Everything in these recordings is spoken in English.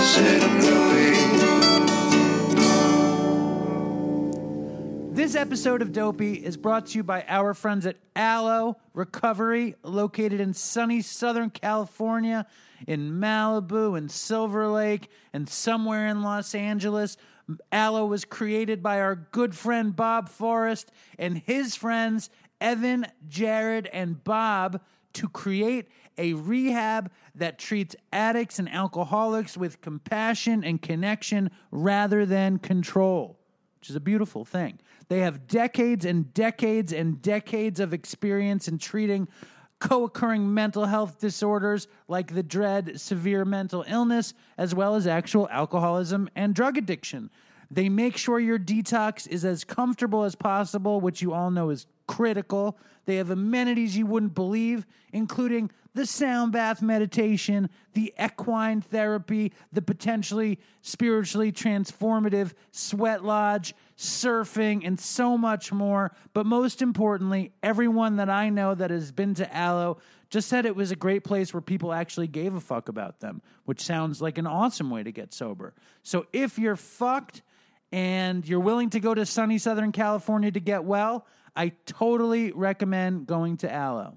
said I'm dopey. This episode of Dopey is brought to you by our friends at Aloe Recovery, located in sunny Southern California, in Malibu and Silver Lake, and somewhere in Los Angeles. Aloe was created by our good friend Bob Forrest and his friends Evan, Jared, and Bob to create a rehab that treats addicts and alcoholics with compassion and connection rather than control, which is a beautiful thing. They have decades and decades and decades of experience in treating co-occurring mental health disorders like the dread severe mental illness, as well as actual alcoholism and drug addiction. They make sure your detox is as comfortable as possible, which you all know is critical. They have amenities you wouldn't believe, including the sound bath meditation, the equine therapy, the potentially spiritually transformative sweat lodge, surfing, and so much more. But most importantly, everyone that I know that has been to Aloe just said it was a great place where people actually gave a fuck about them, which sounds like an awesome way to get sober. So if you're fucked and you're willing to go to sunny Southern California to get well, I totally recommend going to Aloe.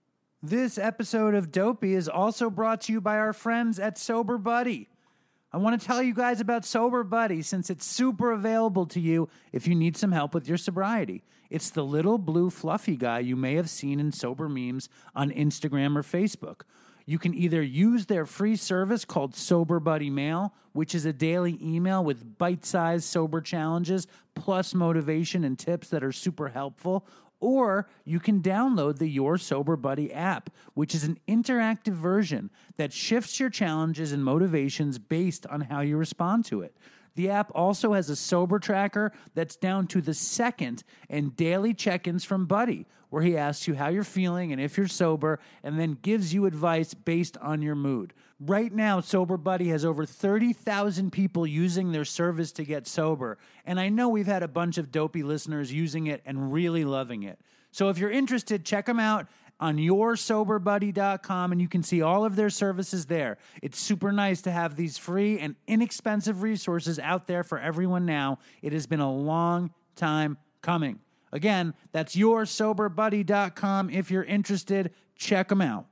This episode of Dopey is also brought to you by our friends at Sober Buddy. I want to tell you guys about Sober Buddy since it's super available to you if you need some help with your sobriety. It's the little blue fluffy guy you may have seen in sober memes on Instagram or Facebook. You can either use their free service called Sober Buddy Mail, which is a daily email with bite-sized sober challenges plus motivation and tips that are super helpful, or you can download the Your Sober Buddy app, which is an interactive version that shifts your challenges and motivations based on how you respond to it. The app also has a sober tracker that's down to the second and daily check-ins from Buddy, where he asks you how you're feeling and if you're sober, and then gives you advice based on your mood. Right now, Sober Buddy has over 30,000 people using their service to get sober, and I know we've had a bunch of Dopey listeners using it and really loving it. So if you're interested, check them out on yoursoberbuddy.com, and you can see all of their services there. It's super nice to have these free and inexpensive resources out there for everyone now. It has been a long time coming. Again, that's yoursoberbuddy.com. If you're interested, check them out.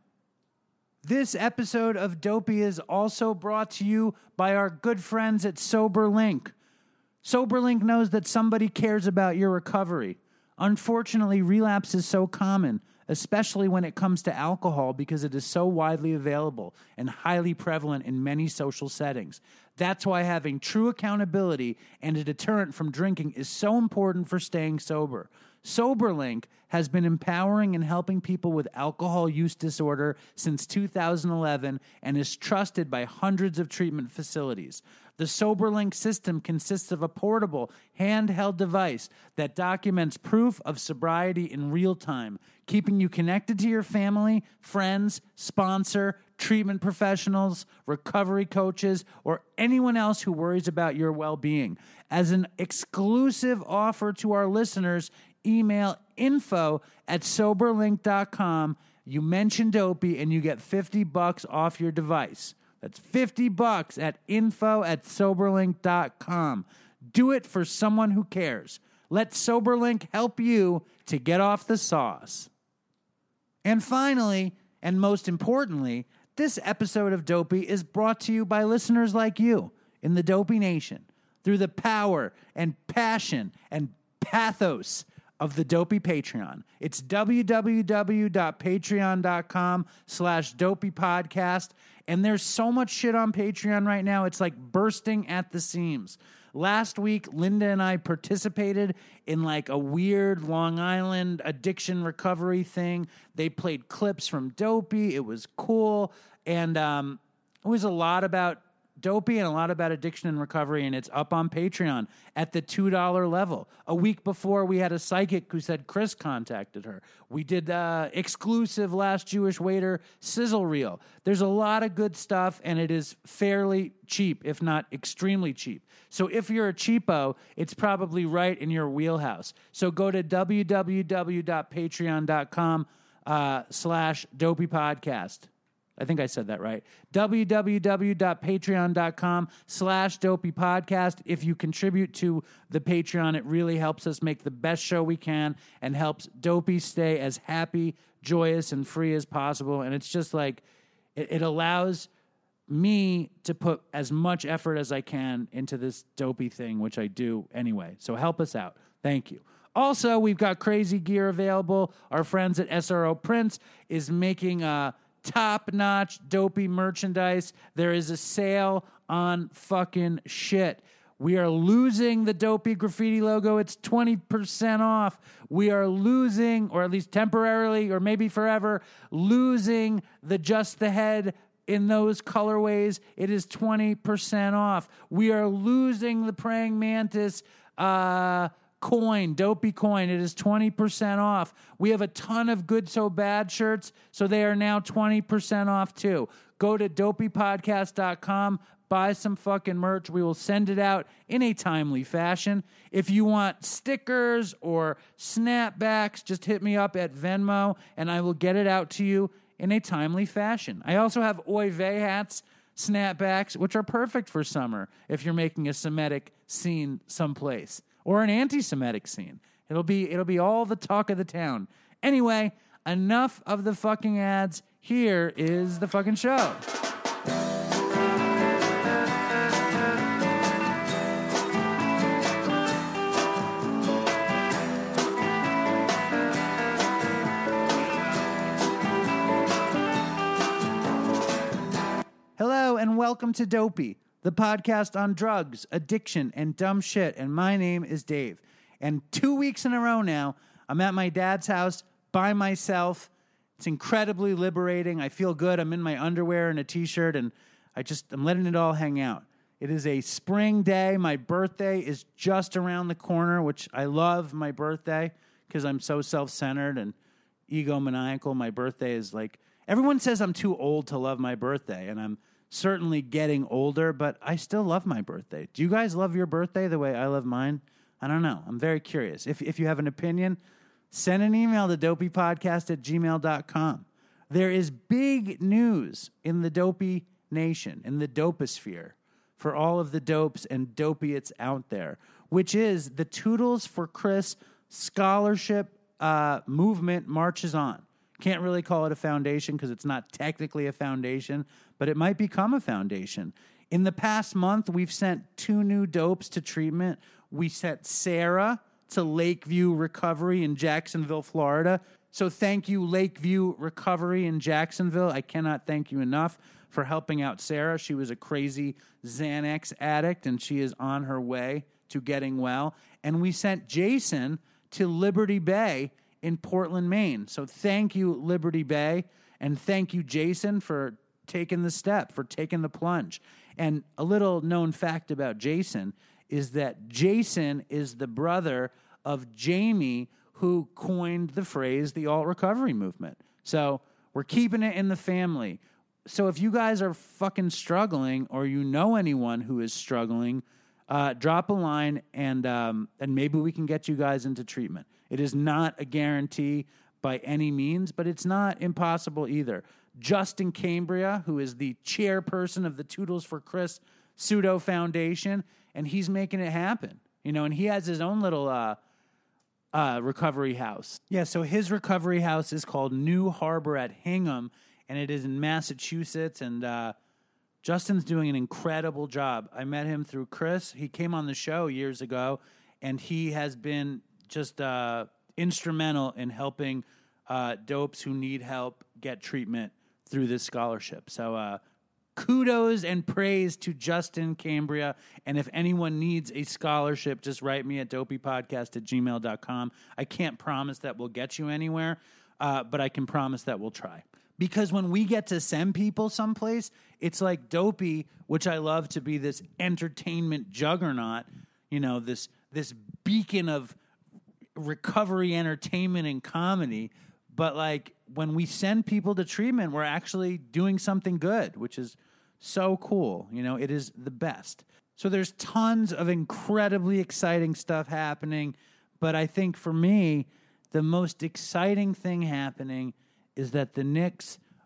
This episode of Dopey is also brought to you by our good friends at SoberLink. SoberLink knows that somebody cares about your recovery. Unfortunately, relapse is so common, especially when it comes to alcohol, because it is so widely available and highly prevalent in many social settings. That's why having true accountability and a deterrent from drinking is so important for staying sober. SoberLink has been empowering and helping people with alcohol use disorder since 2011 and is trusted by hundreds of treatment facilities. The SoberLink system consists of a portable, handheld device that documents proof of sobriety in real time, keeping you connected to your family, friends, sponsor, treatment professionals, recovery coaches, or anyone else who worries about your well-being. As an exclusive offer to our listeners, email info@soberlink.com. You mention Dopey and you get $50 off your device. That's $50 at info@soberlink.com. Do it for someone who cares. Let SoberLink help you to get off the sauce. And finally, and most importantly, this episode of Dopey is brought to you by listeners like you in the Dopey Nation through the power and passion and pathos of the Dopey Patreon. It's www.patreon.com/dopeypodcast. And there's so much shit on Patreon right now. It's like bursting at the seams. Last week, Linda and I participated in like a weird Long Island addiction recovery thing. They played clips from Dopey. It was cool. And it was a lot about Dopey and a lot about addiction and recovery, and it's up on Patreon at the $2 level. A week before, we had a psychic who said Chris contacted her. We did exclusive Last Jewish Waiter sizzle reel. There's a lot of good stuff, and it is fairly cheap, if not extremely cheap. So if you're a cheapo, it's probably right in your wheelhouse. So go to www.patreon.com/dopeypodcast. I think I said that right. www.patreon.com/dopeypodcast. If you contribute to the Patreon, it really helps us make the best show we can and helps Dopey stay as happy, joyous, and free as possible. And it's just like, it allows me to put as much effort as I can into this Dopey thing, which I do anyway. So help us out. Thank you. Also, we've got crazy gear available. Our friends at SRO Prints is making top-notch Dopey merchandise. There is a sale on fucking shit. We are losing the Dopey graffiti logo. It's 20% off. We are losing, or at least temporarily, or maybe forever, losing the Just the Head in those colorways. It is 20% off. We are losing the Praying Mantis coin, Dopey coin. It is 20% off. We have a ton of Good So Bad shirts, so they are now 20% off too. Go to dopeypodcast.com, buy some fucking merch. We will send it out in a timely fashion. If you want stickers or snapbacks, just hit me up at Venmo and I will get it out to you in a timely fashion. I also have Oy Vey hats, snapbacks, which are perfect for summer if you're making a Semitic scene someplace or an anti-Semitic scene. It'll be all the talk of the town. Anyway, enough of the fucking ads. Here is the fucking show. Hello and welcome to Dopey, the podcast on drugs, addiction, and dumb shit. And my name is Dave. And 2 weeks in a row now, I'm at my dad's house by myself. It's incredibly liberating. I feel good. I'm in my underwear and a t-shirt, and I'm letting it all hang out. It is a spring day. My birthday is just around the corner, which I love my birthday because I'm so self-centered and egomaniacal. My birthday is like, everyone says I'm too old to love my birthday, and I'm certainly getting older, but I still love my birthday. Do you guys love your birthday the way I love mine? I don't know. I'm very curious. If you have an opinion, send an email to dopeypodcast@gmail.com. There is big news in the Dopey Nation, in the Doposphere, for all of the dopes and dopiates out there, which is the Toodles for Chris scholarship movement marches on. Can't really call it a foundation because it's not technically a foundation, but it might become a foundation. In the past month, we've sent 2 new dopes to treatment. We sent Sarah to Lakeview Recovery in Jacksonville, Florida. So thank you, Lakeview Recovery in Jacksonville. I cannot thank you enough for helping out Sarah. She was a crazy Xanax addict, and she is on her way to getting well. And we sent Jason to Liberty Bay in Portland, Maine. So thank you, Liberty Bay, and thank you, Jason, for taking the step, for taking the plunge. And a little known fact about Jason is that Jason is the brother of Jamie, who coined the phrase the alt recovery movement. So we're keeping it in the family. So if you guys are fucking struggling, or you know anyone who is struggling, drop a line and maybe we can get you guys into treatment. It is not a guarantee by any means, but it's not impossible either. Justin Cambria, who is the chairperson of the Toodles for Chris Pseudo Foundation, and he's making it happen. You know, and he has his own little recovery house. Yeah, so his recovery house is called New Harbor at Hingham, and it is in Massachusetts, and Justin's doing an incredible job. I met him through Chris. He came on the show years ago, and he has been just instrumental in helping dopes who need help get treatment through this scholarship. So kudos and praise to Justin Cambria. And if anyone needs a scholarship, just write me at dopeypodcast@gmail.com. I can't promise that we'll get you anywhere, but I can promise that we'll try. Because when we get to send people someplace, it's like Dopey, which I love to be this entertainment juggernaut, you know, this beacon of recovery entertainment and comedy. But like when we send people to treatment, we're actually doing something good, which is so cool. You know, it is the best. So there's tons of incredibly exciting stuff happening. But I think for me, the most exciting thing happening is that the Knicks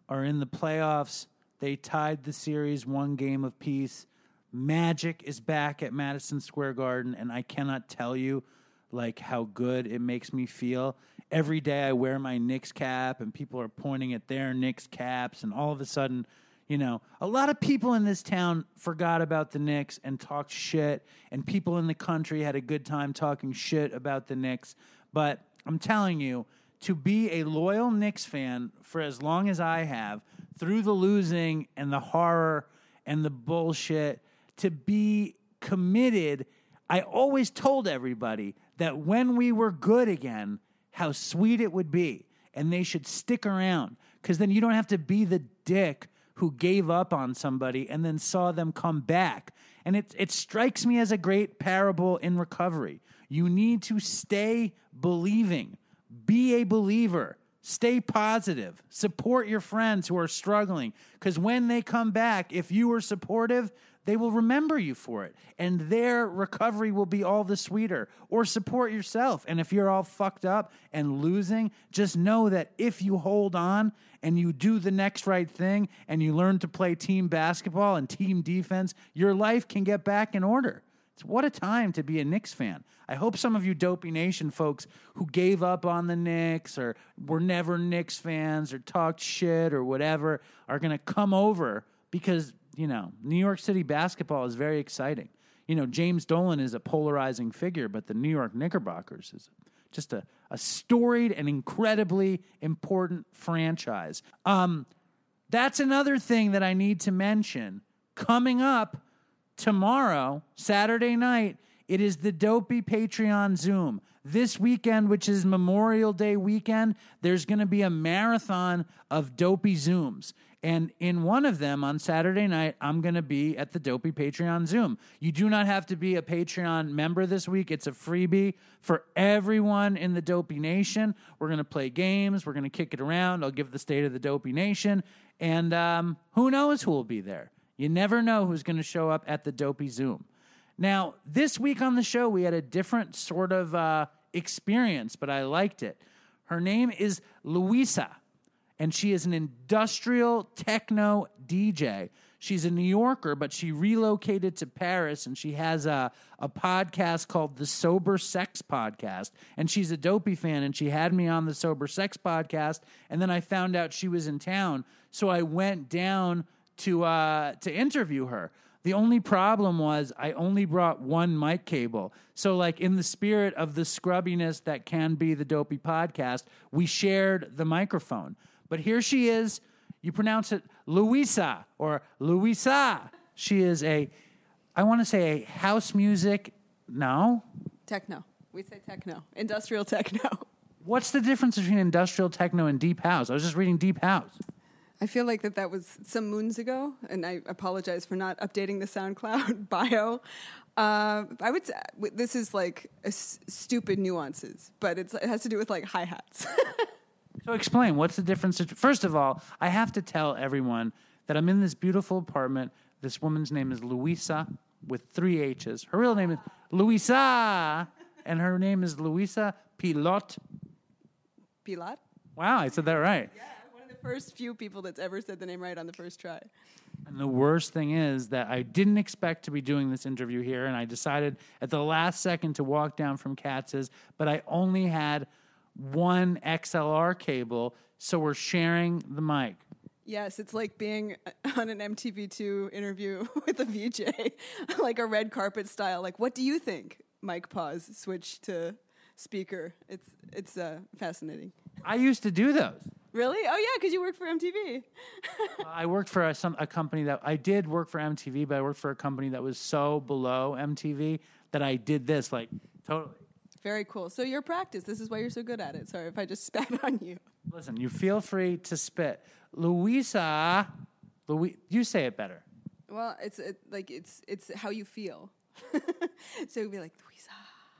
are in the playoffs. They tied the series 1 game apiece. Magic is back at Madison Square Garden, and I cannot tell you like how good it makes me feel. Every day I wear my Knicks cap, and people are pointing at their Knicks caps, and all of a sudden, you know, a lot of people in this town forgot about the Knicks and talked shit, and people in the country had a good time talking shit about the Knicks. But I'm telling you, to be a loyal Knicks fan for as long as I have, through the losing and the horror and the bullshit, to be committed, I always told everybody that when we were good again, how sweet it would be. And they should stick around, because then you don't have to be the dick who gave up on somebody and then saw them come back. And it strikes me as a great parable in recovery. You need to stay believing. Be a believer. Stay positive. Support your friends who are struggling. Because when they come back, if you were supportive, they will remember you for it. And their recovery will be all the sweeter. Or support yourself. And if you're all fucked up and losing, just know that if you hold on and you do the next right thing and you learn to play team basketball and team defense, your life can get back in order. What a time to be a Knicks fan. I hope some of you Dopey Nation folks who gave up on the Knicks or were never Knicks fans or talked shit or whatever are going to come over, because, you know, New York City basketball is very exciting. You know, James Dolan is a polarizing figure, but the New York Knickerbockers is just a storied and incredibly important franchise. That's another thing that I need to mention. Coming up tomorrow, Saturday night, it is the Dopey Patreon Zoom. This weekend, which is Memorial Day weekend, there's going to be a marathon of Dopey Zooms. And in one of them, on Saturday night, I'm going to be at the Dopey Patreon Zoom. You do not have to be a Patreon member this week. It's a freebie for everyone in the Dopey Nation. We're going to play games. We're going to kick it around. I'll give the state of the Dopey Nation. And who knows who will be there. You never know who's going to show up at the Dopey Zoom. Now, this week on the show, we had a different sort of experience, but I liked it. Her name is Louisa, and she is an industrial techno DJ. She's a New Yorker, but she relocated to Paris, and she has a podcast called the Sober Sex Podcast. And she's a Dopey fan, and she had me on the Sober Sex Podcast, and then I found out she was in town, so I went down to interview her. The only problem was I only brought one mic cable. So, like, in the spirit of the scrubbiness that can be the Dopey Podcast, we shared the microphone. But here she is. You pronounce it Louisa or Louisa. She is I want to say a house music. No? Techno. We say techno. Industrial techno. What's the difference between industrial techno and deep house? I was just reading deep house. I feel like that was some moons ago, and I apologize for not updating the SoundCloud bio. I would say this is like stupid nuances, but it has to do with like hi-hats. So explain, what's the difference? First of all, I have to tell everyone that I'm in this beautiful apartment. This woman's name is Louisa with 3 H's. Her real name is Louisa, and her name is Louisa Pilot. Pilat? Wow, I said that right. Yeah. First few people that's ever said the name right on the first try. And the worst thing is that I didn't expect to be doing this interview here, and I decided at the last second to walk down from Katz's, but I only had one XLR cable, so we're sharing the mic. Yes, it's like being on an MTV2 interview with a VJ, like a red carpet style. Like, what do you think? Mic pause, switch to speaker. It's fascinating. I used to do those. Really? Oh, yeah, because you worked for MTV. I worked for a company that... I did work for MTV, but I worked for a company that was so below MTV that I did this, like, totally. Very cool. So your practice, this is why you're so good at it. Sorry if I just spat on you. Listen, you feel free to spit. Louisa... you say it better. Well, it's how you feel. So it'd be like, Louisa.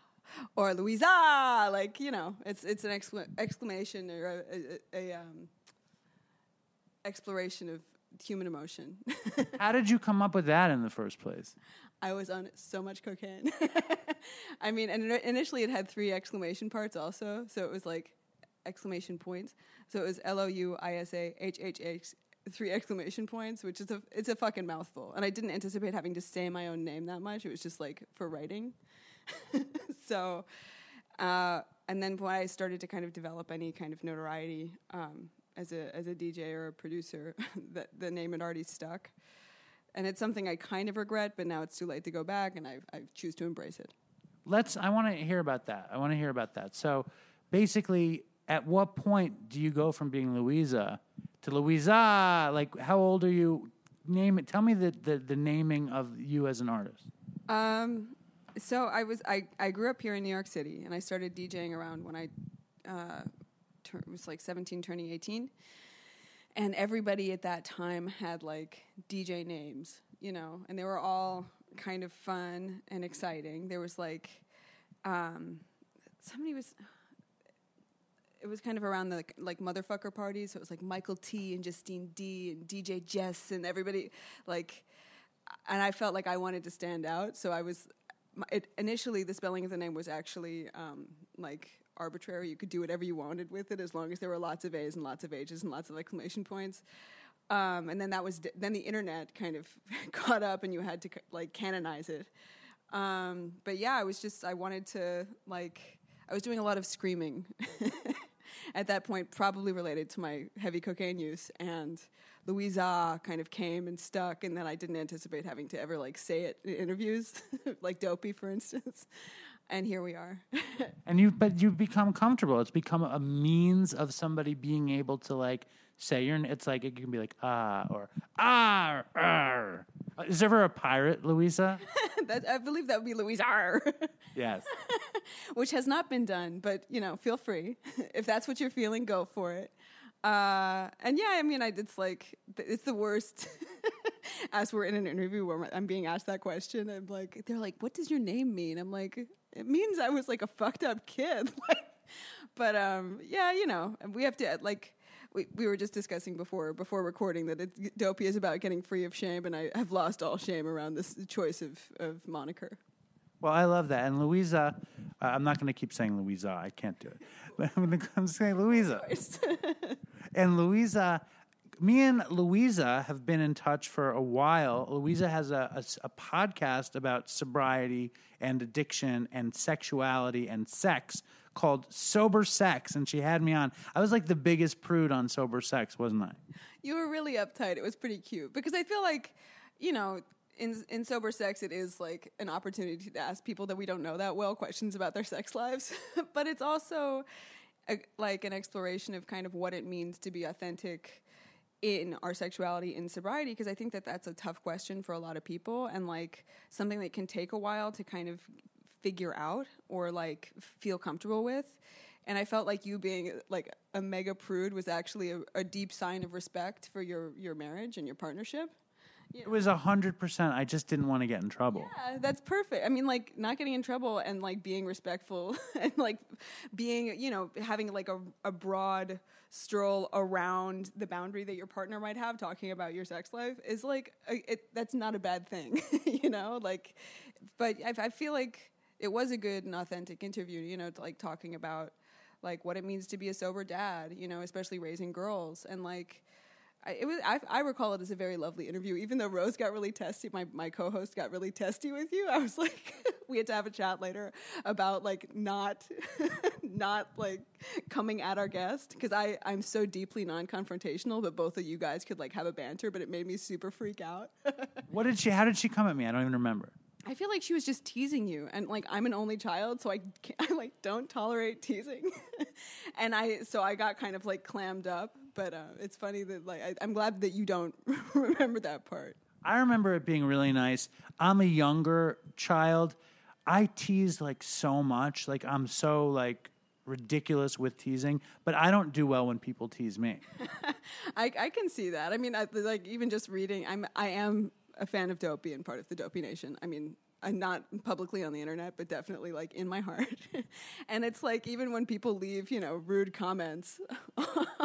Or Louisa, like, you know, it's an exclamation or a exploration of human emotion. How did you come up with that in the first place? I was on so much cocaine. I mean, and initially it had 3 exclamation parts also, so it was like exclamation points. So it was LOUISAHHH 3 exclamation points, which is it's a fucking mouthful. And I didn't anticipate having to say my own name that much. It was just like for writing. So, and then when I started to kind of develop any kind of notoriety as a DJ or a producer, that the name had already stuck. And it's something I kind of regret, but now it's too late to go back, and I choose to embrace it. I want to hear about that. So basically, at what point do you go from being Louisa to Louisa? Like, how old are you? Name it. Tell me the naming of you as an artist. So I grew up here in New York City, and I started DJing around when I was like 17, turning 18. And everybody at that time had like DJ names, you know, and they were all kind of fun and exciting. There was like, it was kind of around the like motherfucker parties. So it was like Michael T and Justine D and DJ Jess and everybody like, and I felt like I wanted to stand out. So initially the spelling of the name was actually like arbitrary. You could do whatever you wanted with it as long as there were lots of A's and lots of H's and lots of exclamation points. And then then the internet kind of caught up and you had to like canonize it. But yeah, I was doing a lot of screaming at that point, probably related to my heavy cocaine use, and Louisa kind of came and stuck, and then I didn't anticipate having to ever like say it in interviews, like Dopey, for instance. And here we are. But you've become comfortable. It's become a means of somebody being able to like say it's like it can be like or ar. Is there ever a pirate, Louisa? I believe that would be Louisa. Yes. Which has not been done, but you know, feel free. If that's what you're feeling, go for it. And yeah, I mean, it's the worst. As we're in an interview where I'm being asked that question, they're like, "What does your name mean?" I'm like, "It means I was like a fucked up kid." But yeah, you know, we have to like. We were just discussing before recording that Dopey is about getting free of shame, and I have lost all shame around this choice of moniker. Well, I love that. And Louisa, I'm not going to keep saying Louisa. I can't do it. But I'm saying Louisa. And Louisa, me and Louisa have been in touch for a while. Louisa has a podcast about sobriety and addiction and sexuality and sex called Sober Sex, and she had me on. I was like the biggest prude on Sober Sex, wasn't I? You were really uptight. It was pretty cute because I feel like, you know, in Sober Sex, it is like an opportunity to ask people that we don't know that well questions about their sex lives, but it's also like an exploration of kind of what it means to be authentic in our sexuality in sobriety, because I think that that's a tough question for a lot of people and like something that can take a while to kind of figure out or like feel comfortable with. And I felt like you being like a mega prude was actually a deep sign of respect for your marriage and your partnership. You know? It was 100%. I just didn't want to get in trouble. Yeah, that's perfect. I mean, like, not getting in trouble and, like, being respectful and, like, being, you know, having, like, a broad stroll around the boundary that your partner might have talking about your sex life is, like, that's not a bad thing, you know? Like, but I feel like it was a good and authentic interview, you know, like, talking about, like, what it means to be a sober dad, you know, especially raising girls. And, like, I recall it as a very lovely interview, even though Rose got really testy. My co-host got really testy with you. I was like, we had to have a chat later about like not like coming at our guest, because I'm so deeply non-confrontational that both of you guys could like have a banter, but it made me super freak out. How did she come at me? I don't even remember. I feel like she was just teasing you, and like I'm an only child, so I like don't tolerate teasing, and I got kind of like clammed up. But it's funny that like I'm glad that you don't remember that part. I remember it being really nice. I'm a younger child. I tease like so much, like I'm so like ridiculous with teasing, but I don't do well when people tease me. I can see that. I mean, like even just reading, I am a fan of Dopey and part of the Dopey Nation. I mean, I'm not publicly on the internet, but definitely like in my heart. And it's like even when people leave, you know, rude comments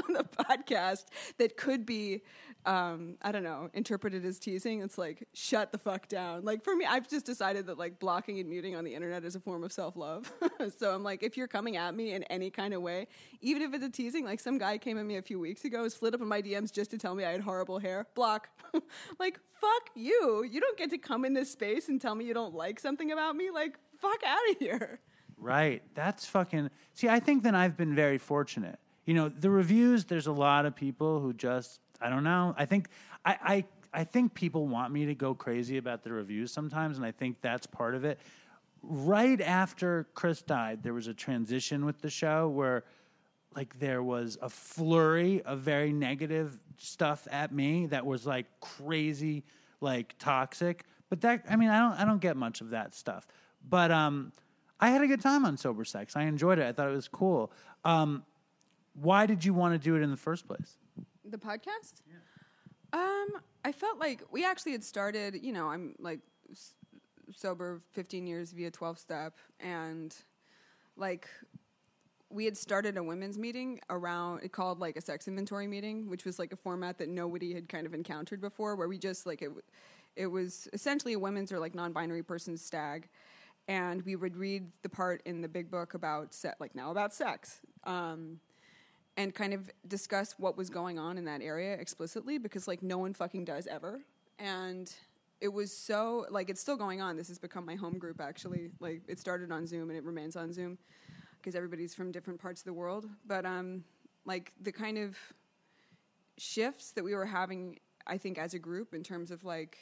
on the podcast that could be, I don't know, interpreted as teasing, it's like, shut the fuck down. Like, for me, I've just decided that, like, blocking and muting on the internet is a form of self-love. So I'm like, if you're coming at me in any kind of way, even if it's a teasing, like some guy came at me a few weeks ago, slid up in my DMs just to tell me I had horrible hair, block. Like, fuck you. You don't get to come in this space and tell me you don't like something about me. Like, fuck out of here. Right. That's fucking... See, I think that I've been very fortunate. You know, the reviews, there's a lot of people who just... I don't know. I think... I think people want me to go crazy about the reviews sometimes, and I think that's part of it. Right after Chris died, there was a transition with the show where, like, there was a flurry of very negative stuff at me that was, like, crazy, like, toxic. But that... I mean, I don't get much of that stuff. But, I had a good time on Sober Sex. I enjoyed it. I thought it was cool. Why did you want to do it in the first place? The podcast? Yeah. I felt like we actually had started, you know, I'm like sober 15 years via 12-step, and like we had started a women's meeting around, it called like a sex inventory meeting, which was like a format that nobody had kind of encountered before, where we just like, it was essentially a women's or like non-binary person's stag. And we would read the part in the big book about about sex, and kind of discuss what was going on in that area explicitly, because like no one fucking does ever. And it was so like, it's still going on. This has become my home group actually. Like, it started on Zoom and it remains on Zoom because everybody's from different parts of the world. But like the kind of shifts that we were having, I think, as a group in terms of like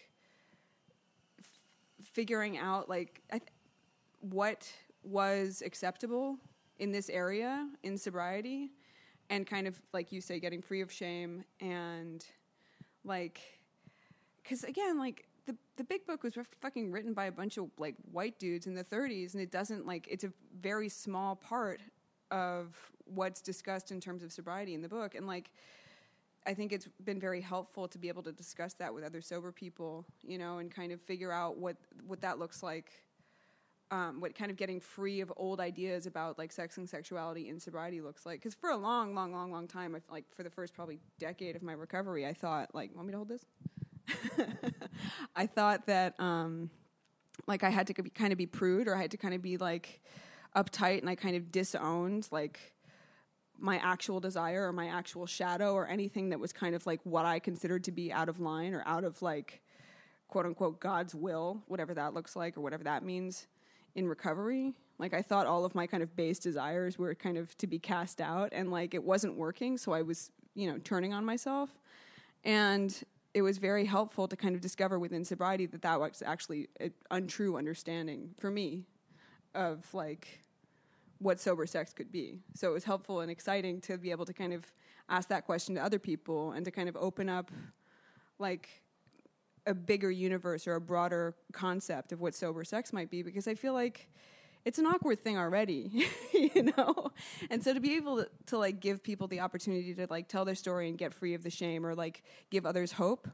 figuring out like what was acceptable in this area in sobriety, and kind of, like you say, getting free of shame. And like, because again, like the big book was fucking written by a bunch of like white dudes in the 30s, and it doesn't like, it's a very small part of what's discussed in terms of sobriety in the book. And like, I think it's been very helpful to be able to discuss that with other sober people, you know, and kind of figure out what that looks like. What kind of getting free of old ideas about like sex and sexuality in sobriety looks like. Because for a long time, like for the first probably decade of my recovery, I thought like, want me to hold this? I thought that like I had to kind of be prude, or I had to kind of be like uptight, and I kind of disowned like my actual desire or my actual shadow or anything that was kind of like what I considered to be out of line or out of like quote unquote God's will, whatever that looks like or whatever that means. In recovery, like I thought all of my kind of base desires were kind of to be cast out, and like it wasn't working, so I was, you know, turning on myself. And it was very helpful to kind of discover within sobriety that was actually an untrue understanding for me of like what sober sex could be. So it was helpful and exciting to be able to kind of ask that question to other people and to kind of open up like a bigger universe or a broader concept of what sober sex might be, because I feel like it's an awkward thing already, you know? And so to be able to like give people the opportunity to like tell their story and get free of the shame, or like give others hope,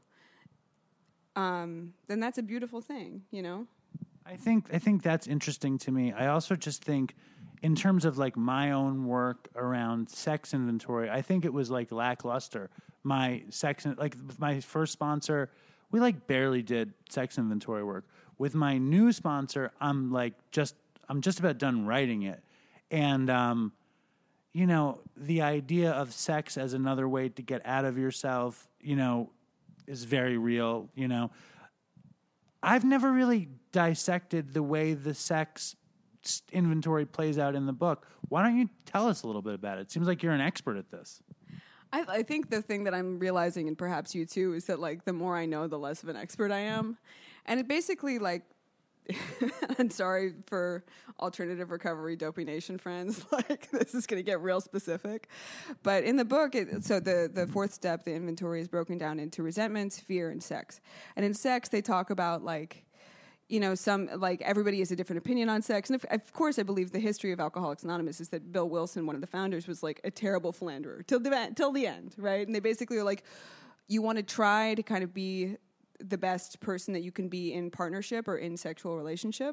then that's a beautiful thing, you know? I think that's interesting to me. I also just think in terms of like my own work around sex inventory, I think it was like lackluster. My first sponsor, we like barely did sex inventory work. With my new sponsor, I'm just about done writing it. And, you know, the idea of sex as another way to get out of yourself, you know, is very real, you know. I've never really dissected the way the sex inventory plays out in the book. Why don't you tell us a little bit about it? It seems like you're an expert at this. I think the thing that I'm realizing, and perhaps you too, is that like the more I know, the less of an expert I am. And it basically like, I'm sorry for alternative recovery Dopey Nation friends, like this is going to get real specific. But in the book, so the fourth step, the inventory, is broken down into resentments, fear, and sex. And in sex, they talk about like, you know, some, like, everybody has a different opinion on sex. And of course, I believe the history of Alcoholics Anonymous is that Bill Wilson, one of the founders, was, like, a terrible philanderer till the end, right? And they basically are like, you want to try to kind of be the best person that you can be in partnership or in sexual relationship,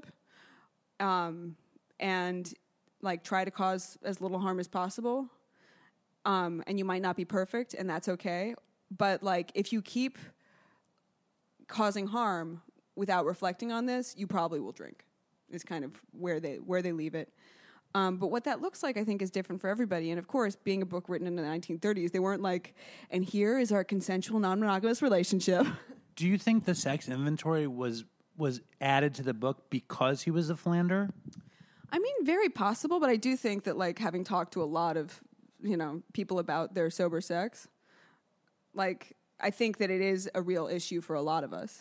and, like, try to cause as little harm as possible. and you might not be perfect, and that's okay. But like, if you keep causing harm without reflecting on this, you probably will drink. Is kind of where they leave it. But what that looks like, I think, is different for everybody. And of course, being a book written in the 1930s, they weren't like, and here is our consensual non-monogamous relationship. Do you think the sex inventory was added to the book because he was a philanderer? I mean, very possible, but I do think that, like, having talked to a lot of, people about their sober sex, like, I think that it is a real issue for a lot of us,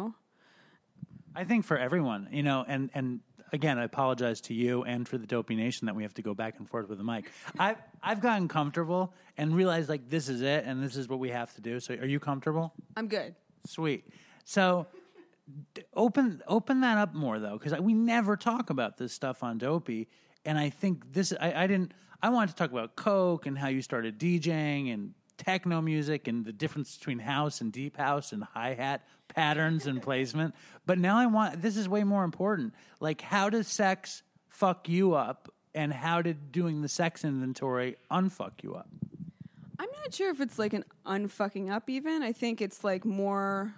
I think for everyone, and again, I apologize to you and for the Dopey Nation that we have to go back and forth with the mic. I've gotten comfortable and realized, like, this is it and this is what we have to do. So are you comfortable? I'm good. Sweet. So open that up more, though, because we never talk about this stuff on Dopey. And I think I wanted to talk about Coke and how you started DJing and techno music and the difference between house and deep house and hi-hat patterns and placement. But now this is way more important. Like, how does sex fuck you up, and how did doing the sex inventory unfuck you up? I'm not sure if it's like an unfucking up even. I think it's like more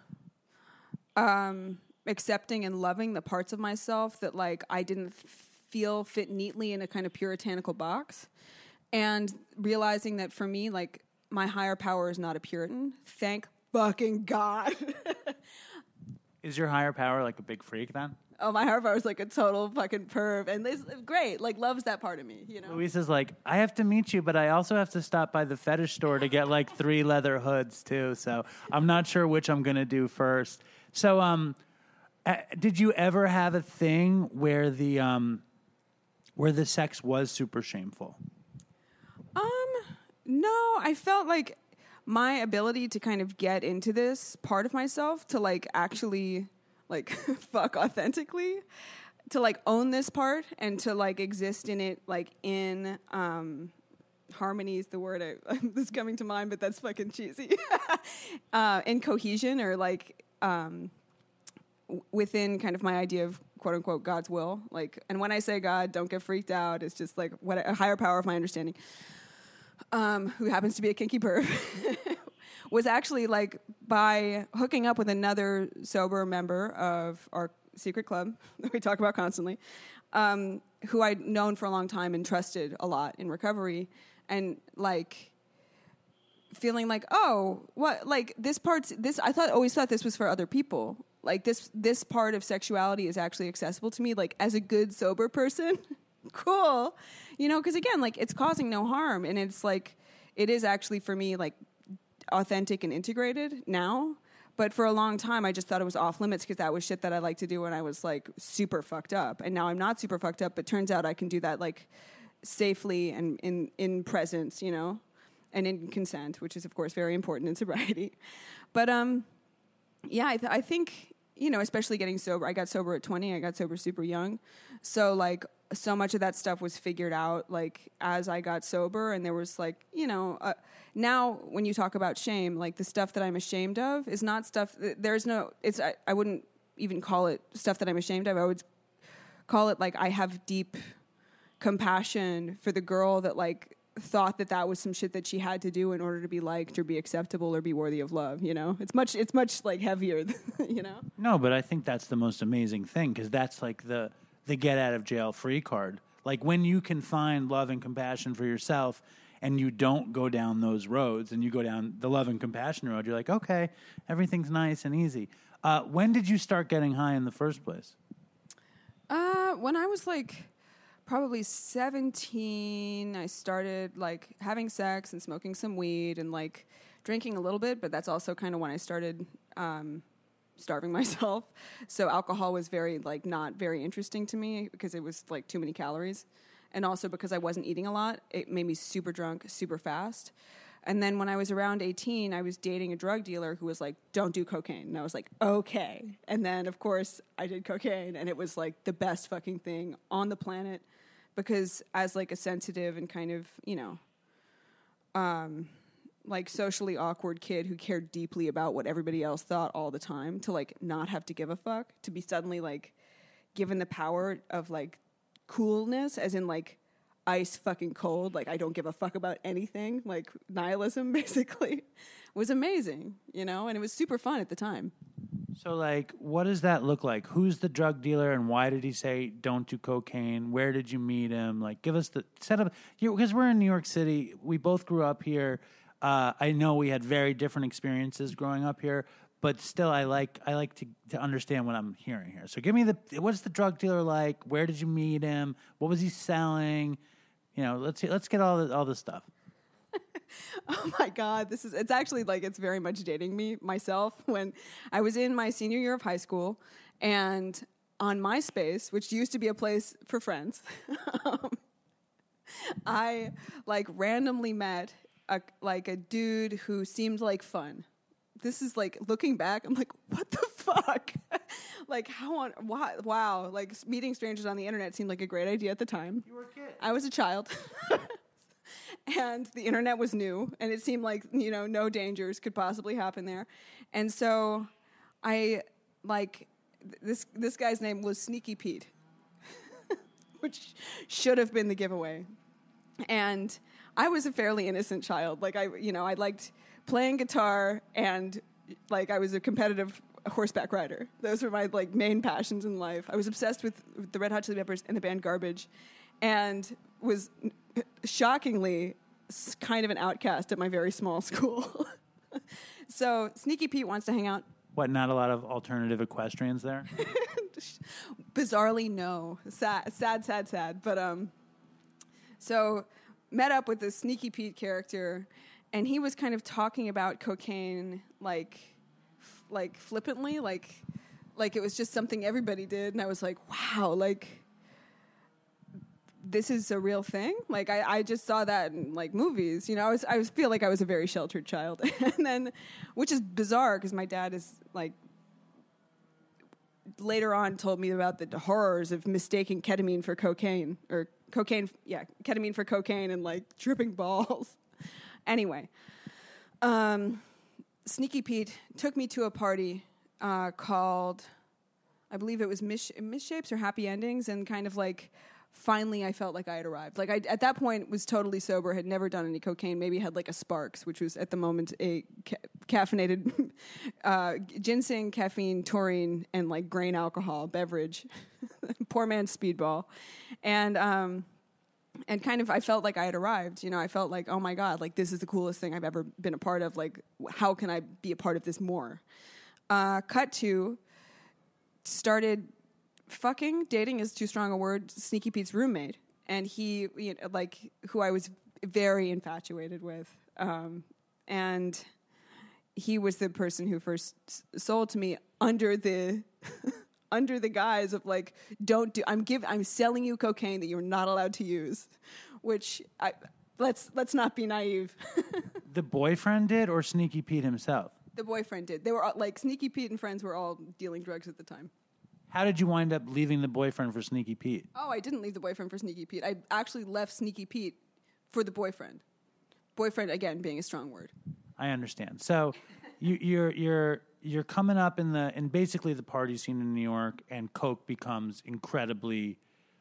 accepting and loving the parts of myself that, like, I didn't feel fit neatly in a kind of puritanical box, and realizing that for me, like, my higher power is not a Puritan. Thank fucking God. Is your higher power like a big freak then? Oh, my higher power is like a total fucking perv. And it's great. Like, loves that part of me, Luis is like, I have to meet you, but I also have to stop by the fetish store to get like 3 leather hoods too. So I'm not sure which I'm going to do first. So did you ever have a thing where the sex was super shameful? No, I felt like my ability to kind of get into this part of myself, to like actually like fuck authentically, to like own this part and to like exist in it, like in harmony is the word this is coming to mind, but that's fucking cheesy. In cohesion, or like within kind of my idea of quote unquote God's will. Like, and when I say God, don't get freaked out. It's just like what a higher power of my understanding. Who happens to be a kinky perv, was actually like by hooking up with another sober member of our secret club that we talk about constantly, who I'd known for a long time and trusted a lot in recovery, and like feeling like, oh, what, like this I always thought this was for other people. Like this part of sexuality is actually accessible to me, like as a good sober person. Cool. Because again, like, it's causing no harm, and it's like, it is actually for me like authentic and integrated now. But for a long time, I just thought it was off limits because that was shit that I liked to do when I was like super fucked up. And now I'm not super fucked up, but turns out I can do that like safely and in presence, and in consent, which is of course very important in sobriety. But yeah, I think, especially getting sober. I got sober at 20. I got sober super young. So like, so much of that stuff was figured out like as I got sober, and there was like, now when you talk about shame, like the stuff that I'm ashamed of is not stuff, I wouldn't even call it stuff that I'm ashamed of. I would call it like I have deep compassion for the girl that like thought that was some shit that she had to do in order to be liked or be acceptable or be worthy of love. It's much like heavier, No, but I think that's the most amazing thing, because that's like the get out of jail free card. Like, when you can find love and compassion for yourself and you don't go down those roads and you go down the love and compassion road, you're like, okay, everything's nice and easy. When did you start getting high in the first place? When I was like probably 17, I started like having sex and smoking some weed and like drinking a little bit, but that's also kind of when I started starving myself. So alcohol was not very interesting to me because it was like too many calories. And also because I wasn't eating a lot, it made me super drunk, super fast. And then when I was around 18, I was dating a drug dealer who was like, don't do cocaine. And I was like, okay. And then of course I did cocaine, and it was like the best fucking thing on the planet, because as like a sensitive and kind of, like socially awkward kid who cared deeply about what everybody else thought all the time, to like not have to give a fuck, to be suddenly like given the power of like coolness, as in like ice fucking cold. Like, I don't give a fuck about anything. Like, nihilism, basically. Was amazing, you know, and it was super fun at the time. So, like, what does that look like? Who's the drug dealer, and why did he say don't do cocaine? Where did you meet him? Like, give us the setup. Because we're in New York City. We both grew up here. I know we had very different experiences growing up here, but still, I like to understand what I'm hearing here. So, give me what's the drug dealer like? Where did you meet him? What was he selling? You know, let's get all this stuff. Oh my God, it's actually like, it's very much dating myself when I was in my senior year of high school, and on MySpace, which used to be a place for friends, I like randomly met a dude who seemed like fun. This is like, looking back, I'm like, what the fuck? Like, wow, like meeting strangers on the internet seemed like a great idea at the time. You were a kid. I was a child. And the internet was new, and it seemed like, you know, no dangers could possibly happen there. And so I, like, this guy's name was Sneaky Pete, which should have been the giveaway. And I was a fairly innocent child. Like, I liked playing guitar, and, like, I was a competitive horseback rider. Those were my, like, main passions in life. I was obsessed with the Red Hot Chili Peppers and the band Garbage, and was shockingly kind of an outcast at my very small school. So Sneaky Pete wants to hang out. What, not a lot of alternative equestrians there? Bizarrely, no. Sad. But so met up with this Sneaky Pete character, and he was kind of talking about cocaine like flippantly, like it was just something everybody did, and I was like, wow, like, this is a real thing. Like, I just saw that in, like, movies. You know, I feel like I was a very sheltered child. And then, which is bizarre because my dad is, like, later on told me about the horrors of mistaking ketamine for cocaine. Or ketamine for cocaine and, like, tripping balls. Anyway, Sneaky Pete took me to a party called, I believe it was Misshapes or Happy Endings, and kind of, like, finally I felt like I had arrived. Like, I at that point was totally sober, had never done any cocaine, maybe had like a Sparks, which was at the moment a caffeinated ginseng, caffeine, taurine, and like grain alcohol beverage. Poor man's speedball. And kind of I felt like I had arrived. You know, I felt like, oh my God, like this is the coolest thing I've ever been a part of. Like, how can I be a part of this more? Cut to, started dating is too strong a word, Sneaky Pete's roommate. And he, you know, like, who I was very infatuated with. And he was the person who first sold to me under the under the guise of like, I'm selling you cocaine that you're not allowed to use, which let's not be naive. The boyfriend did, or Sneaky Pete himself? The boyfriend did. They were all, like, Sneaky Pete and friends were all dealing drugs at the time. How did you wind up leaving the boyfriend for Sneaky Pete? Oh, I didn't leave the boyfriend for Sneaky Pete. I actually left Sneaky Pete for the boyfriend. Boyfriend, again, being a strong word. I understand. So you're coming up in basically the party scene in New York, and coke becomes incredibly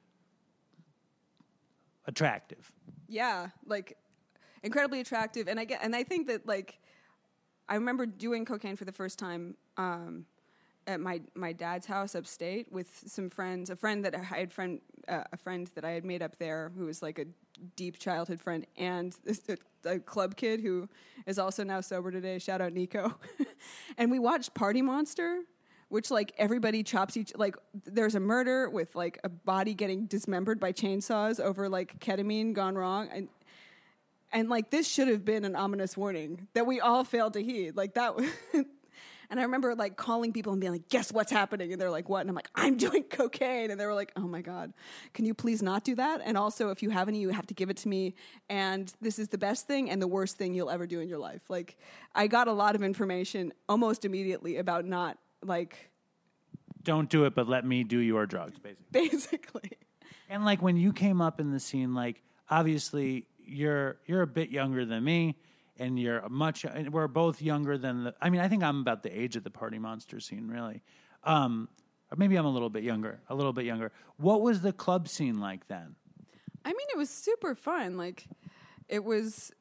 attractive. Yeah, like incredibly attractive, and I think that, like, I remember doing cocaine for the first time at my dad's house upstate with some friends. A friend that I had made up there who was like a deep childhood friend, and a club kid who is also now sober today. Shout out Nico. And we watched Party Monster, which, like, everybody chops like, there's a murder with like a body getting dismembered by chainsaws over like ketamine gone wrong, and like this should have been an ominous warning that we all failed to heed. Like that. And I remember like calling people and being like, guess what's happening? And they're like, what? And I'm like, I'm doing cocaine. And they were like, oh my God, can you please not do that? And also, if you have any, you have to give it to me. And this is the best thing and the worst thing you'll ever do in your life. Like, I got a lot of information almost immediately about not, like, don't do it, but let me do your drugs, basically. And like when you came up in the scene, like, obviously you're a bit younger than me. And we're both younger than I think I'm about the age of the Party Monster scene, really. Or maybe I'm a little bit younger. What was the club scene like then? I mean, it was super fun. Like, it was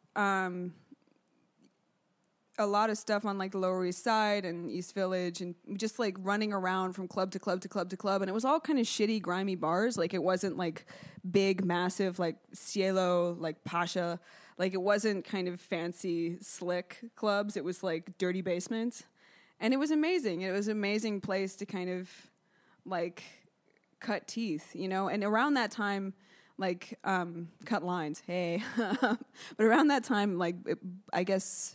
a lot of stuff on like the Lower East Side and East Village, and just like running around from club to club to club to club. And it was all kind of shitty, grimy bars. Like, it wasn't like big, massive, like Cielo, like Pasha. Like, it wasn't kind of fancy, slick clubs. It was like dirty basements. And it was amazing. It was an amazing place to kind of like cut teeth, you know? And around that time, like, cut lines, hey. But around that time, like, I guess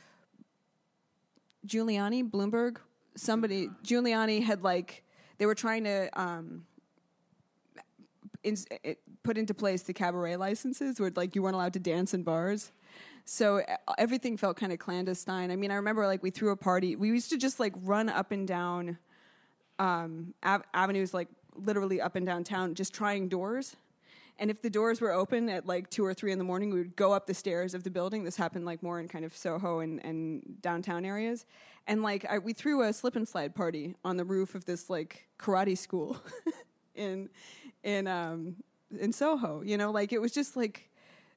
Bloomberg, Giuliani had like, they were trying to put into place the cabaret licenses where like you weren't allowed to dance in bars. So everything felt kind of clandestine. I mean, I remember like we threw a party. We used to just like run up and down avenues, like literally up and down town, just trying doors. And if the doors were open at like 2 or 3 in the morning, we would go up the stairs of the building. This happened like more in kind of Soho and downtown areas. And like we threw a slip and slide party on the roof of this like karate school in Soho. You know, like it was just like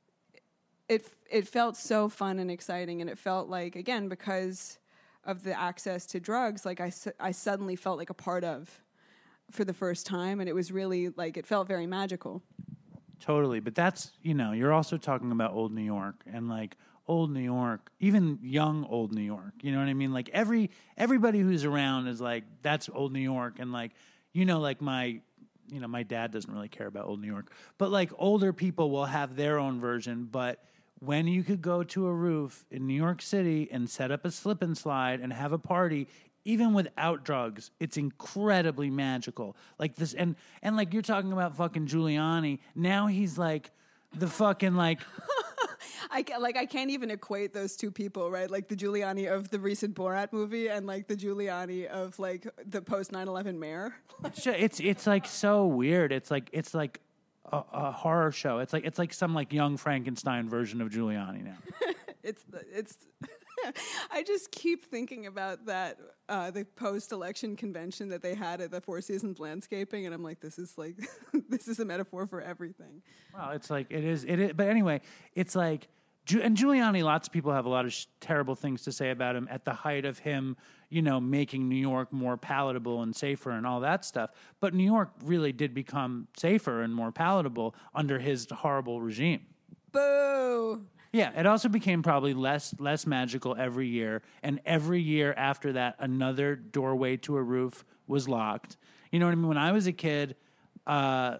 it felt so fun and exciting, and it felt like, again, because of the access to drugs, like I suddenly felt like a part of for the first time, and it was really like it felt very magical. Totally. But that's, you know, you're also talking about old New York, and like old New York, even young old New York, you know what I mean? Like everybody who's around is like, that's old New York. And like, you know, like my dad doesn't really care about old New York, but like older people will have their own version. But when you could go to a roof in New York City and set up a slip and slide and have a party, even without drugs, it's incredibly magical. Like this, and like you're talking about fucking Giuliani. Now he's like the fucking like. I can't even equate those two people, right? Like the Giuliani of the recent Borat movie and like the Giuliani of like the post 9/11 mayor. It's like so weird. It's like a horror show. It's like some like young Frankenstein version of Giuliani now. it's I just keep thinking about that the post-election convention that they had at the Four Seasons Landscaping, and I'm like, this is a metaphor for everything. Well, it's like it is. But anyway, it's like, and Giuliani, lots of people have a lot of terrible things to say about him at the height of him, you know, making New York more palatable and safer and all that stuff. But New York really did become safer and more palatable under his horrible regime. Boo! Yeah, it also became probably less magical every year, and every year after that, another doorway to a roof was locked. You know what I mean? When I was a kid, the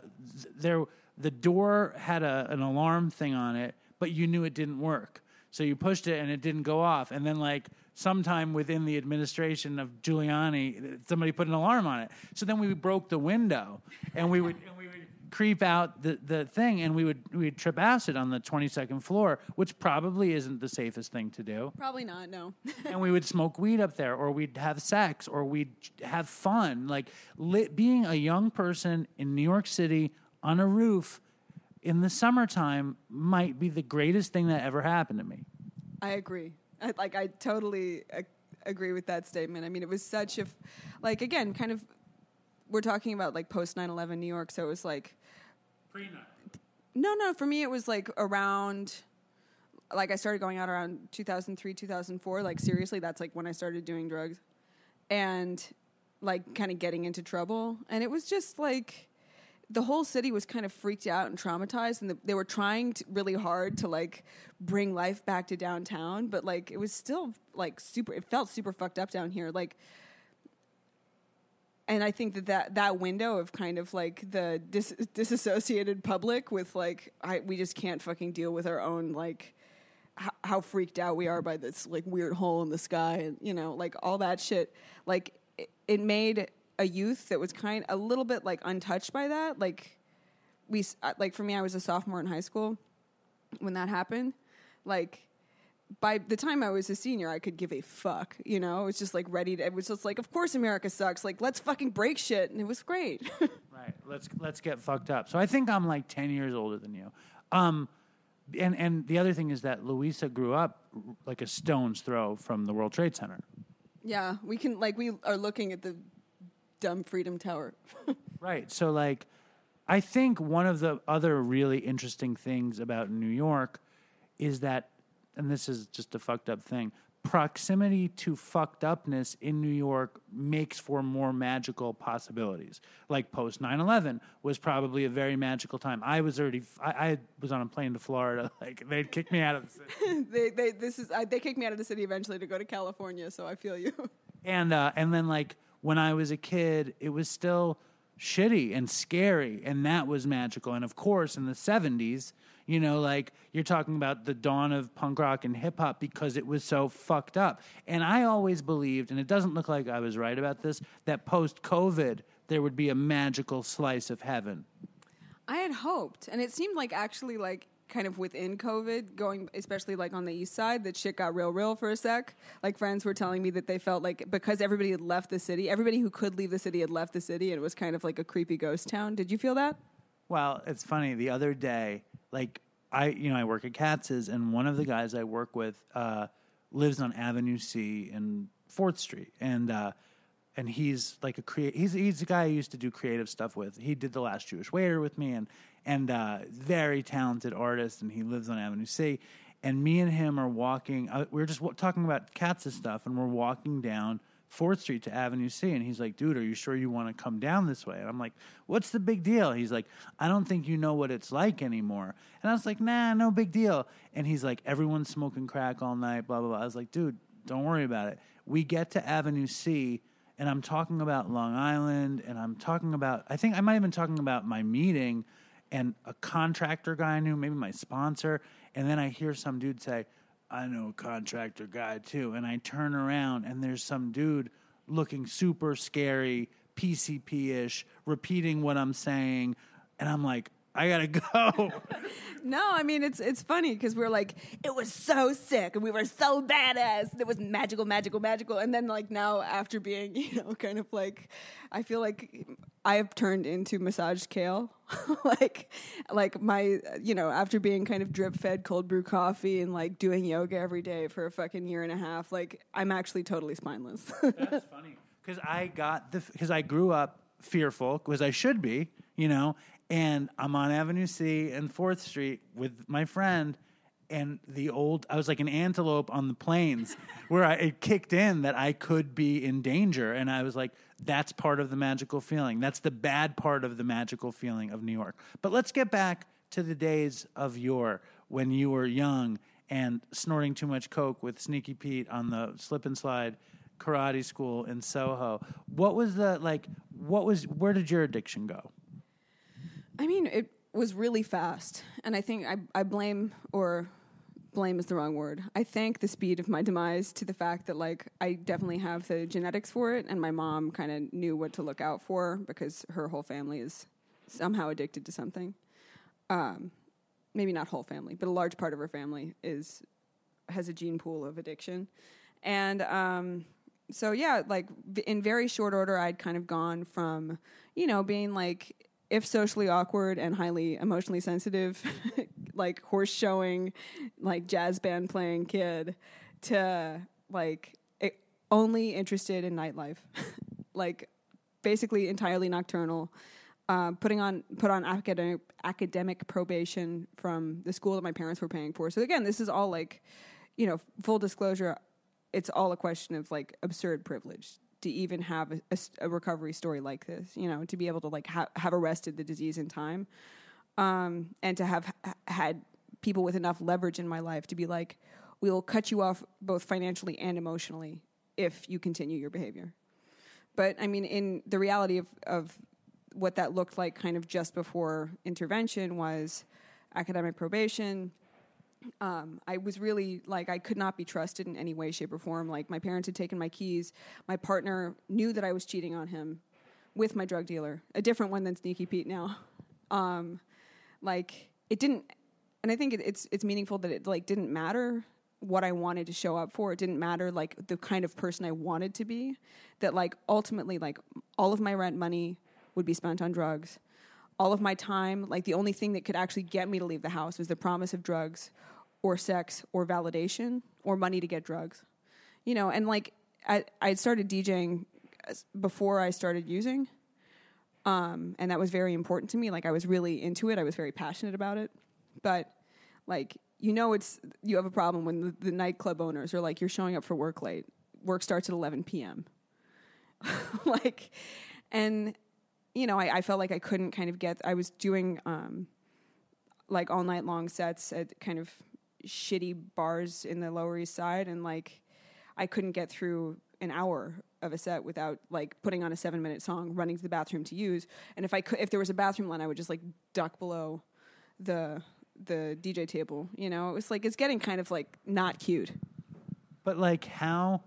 door had an alarm thing on it, but you knew it didn't work. So you pushed it and it didn't go off. And then like sometime within the administration of Giuliani, somebody put an alarm on it. So then we broke the window and we would creep out the thing, and we'd trip acid on the 22nd floor, which probably isn't the safest thing to do. Probably not, no. And we would smoke weed up there, or we'd have sex, or we'd have fun. Like being a young person in New York City on a roof in the summertime might be the greatest thing that ever happened to me. I agree. I totally agree with that statement. I mean, it was such like, again, kind of, we're talking about like post 9/11 New York, so it was like Pre-9. No, for me it was like around, like I started going out around 2003, 2004. Like seriously, that's like when I started doing drugs and like kind of getting into trouble. And it was just like the whole city was kind of freaked out and traumatized, and they were trying really hard to like bring life back to downtown, but like it was still like it felt super fucked up down here. Like, and I think that window of kind of like the disassociated public with like, we just can't fucking deal with our own, like how freaked out we are by this like weird hole in the sky, and you know, like all that shit. Like it made a youth that was a little bit like untouched by that. Like for me, I was a sophomore in high school when that happened. Like, by the time I was a senior, I could give a fuck, you know? It was just like it was just like, of course America sucks. Like, let's fucking break shit. And it was great. Right. Let's get fucked up. So I think I'm like 10 years older than you. And the other thing is that Louisa grew up like a stone's throw from the World Trade Center. Yeah. We are looking at the dumb Freedom Tower. Right. So like, I think one of the other really interesting things about New York is that, and this is just a fucked up thing, proximity to fucked upness in New York makes for more magical possibilities. Like post 9/11 was probably a very magical time. I was I was on a plane to Florida. Like they'd kick me out of the city. They kicked me out of the city eventually to go to California, so I feel you. And then like when I was a kid, it was still shitty and scary, and that was magical. And of course, in the 70s, you know, like you're talking about the dawn of punk rock and hip hop because it was so fucked up. And I always believed, and it doesn't look like I was right about this, that post-COVID there would be a magical slice of heaven. I had hoped, and it seemed like actually like kind of within COVID, going especially like on the east side, that shit got real for a sec. Like friends were telling me that they felt like because everybody had left the city, everybody who could leave the city had left the city, and it was kind of like a creepy ghost town. Did you feel that? Well, it's funny. The other day, like I work at Katz's, and one of the guys I work with lives on Avenue C in 4th Street, and he's like he's a guy I used to do creative stuff with. He did The Last Jewish Waiter with me, and very talented artist, and he lives on Avenue C. And me and him are walking. We were just talking about Katz's stuff, and we're walking down 4th Street to Avenue C, and he's like, dude, are you sure you want to come down this way? And I'm like, what's the big deal? He's like, I don't think you know what it's like anymore. And I was like, nah, no big deal. And he's like, everyone's smoking crack all night, blah, blah, blah. I was like, dude, don't worry about it. We get to Avenue C, and I'm talking about Long Island, and I'm talking about, I think I might have been talking about my meeting and a contractor guy I knew, maybe my sponsor, and then I hear some dude say, I know a contractor guy too. And I turn around and there's some dude looking super scary, PCP-ish, repeating what I'm saying. And I'm like, I gotta go. No, I mean, it's funny because we're like, it was so sick and we were so badass. It was magical. And then like now after being, kind of like, I feel like I have turned into massaged kale. like my, after being kind of drip fed cold brew coffee and like doing yoga every day for a fucking year and a half, like I'm actually totally spineless. That's funny. Because I grew up fearful, because I should be, and I'm on Avenue C and 4th Street with my friend, and I was like an antelope on the plains where it kicked in that I could be in danger. And I was like, that's part of the magical feeling. That's the bad part of the magical feeling of New York. But let's get back to the days of yore when you were young and snorting too much coke with Sneaky Pete on the slip and slide karate school in Soho. Where did your addiction go? I mean, it was really fast. And I think I blame is the wrong word. I thank the speed of my demise to the fact that, like, I definitely have the genetics for it, and my mom kind of knew what to look out for because her whole family is somehow addicted to something. Maybe not whole family, but a large part of her family has a gene pool of addiction. And so, yeah, like, in very short order, I'd kind of gone from, being, like, if socially awkward and highly emotionally sensitive, like horse showing, like jazz band playing kid, to like only interested in nightlife, like basically entirely nocturnal, put on academic probation from the school that my parents were paying for. So again, this is all like, full disclosure, it's all a question of like absurd privilege to even have a recovery story like this, to be able to like have arrested the disease in time, and to have had people with enough leverage in my life to be like, we will cut you off both financially and emotionally if you continue your behavior. But I mean, in the reality of what that looked like kind of just before intervention was academic probation. I was really, like, I could not be trusted in any way, shape, or form. Like, my parents had taken my keys. My partner knew that I was cheating on him with my drug dealer, a different one than Sneaky Pete now. Like, it didn't, and I think it's meaningful that it, like, didn't matter what I wanted to show up for. It didn't matter, like, the kind of person I wanted to be. That, like, ultimately, like, all of my rent money would be spent on drugs. All of my time, like, the only thing that could actually get me to leave the house was the promise of drugs or sex or validation or money to get drugs. And, like, I started DJing before I started using. And that was very important to me. Like, I was really into it. I was very passionate about it. But, like, you have a problem when the nightclub owners are like, you're showing up for work late. Work starts at 11 p.m. Like, and, I felt like I couldn't kind of I was doing, like, all night long sets at kind of shitty bars in the Lower East Side. And, like, I couldn't get through an hour of a set without, like, putting on a 7-minute song, running to the bathroom to use. And if there was a bathroom line, I would just, like, duck below the DJ table. It was like, it's getting kind of, like, not cute. But, like, how...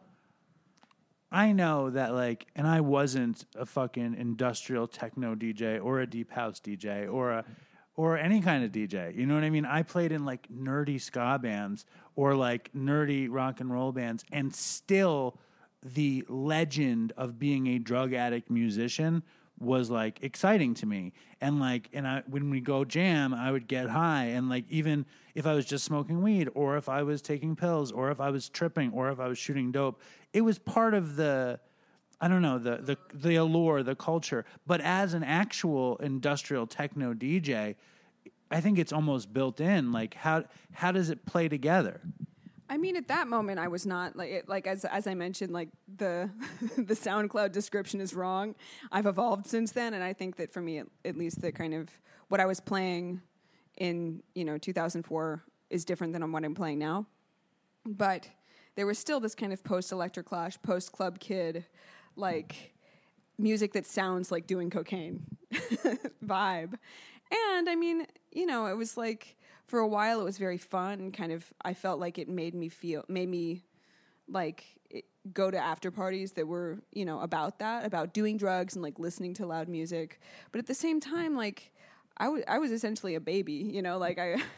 I know that, like, and I wasn't a fucking industrial techno DJ or a deep house DJ or any kind of DJ. You know what I mean? I played in, like, nerdy ska bands or, like, nerdy rock and roll bands, and still the legend of being a drug addict musician was, like, exciting to me. And, like, when we go jam, I would get high. And, like, even if I was just smoking weed, or if I was taking pills, or if I was tripping, or if I was shooting dope, it was part of the allure, the culture. But as an actual industrial techno DJ, I think it's almost built in. Like, how does it play together? I mean, at that moment, I was not as I mentioned, like, the the SoundCloud description is wrong. I've evolved since then, and I think that for me, at least, the kind of what I was playing in 2004 is different than what I'm playing now. But there was still this kind of post-Electroclash, post-Club Kid, like, music that sounds like doing cocaine vibe. And I mean, it was like, for a while it was very fun, and kind of, I felt like it made me like go to after parties that were, about doing drugs and, like, listening to loud music. But at the same time, like, I was essentially a baby, like,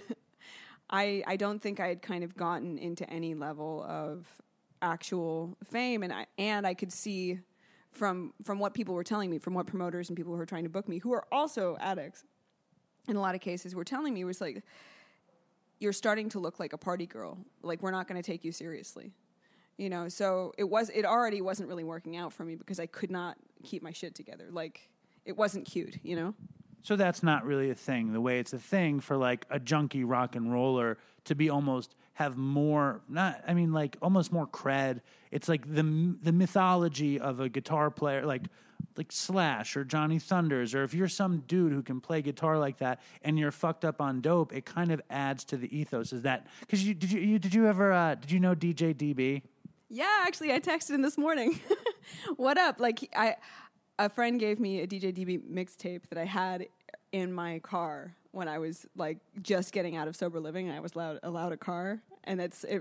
I don't think I had kind of gotten into any level of actual fame, and I could see from what people were telling me, from what promoters and people who were trying to book me, who are also addicts in a lot of cases, were telling me, was like, you're starting to look like a party girl. Like, we're not going to take you seriously. So it already wasn't really working out for me because I could not keep my shit together. Like, it wasn't cute, So that's not really a thing, the way it's a thing for, like, a junkie rock and roller to be almost have more, almost more cred. It's like the mythology of a guitar player, like Slash or Johnny Thunders, or if you're some dude who can play guitar like that and you're fucked up on dope, it kind of adds to the ethos. Is that because did you know DJ DB? Yeah, actually, I texted him this morning. What up? Like, a friend gave me a DJ DB mixtape that I had in my car when I was, like, just getting out of sober living, and I was allowed a car. And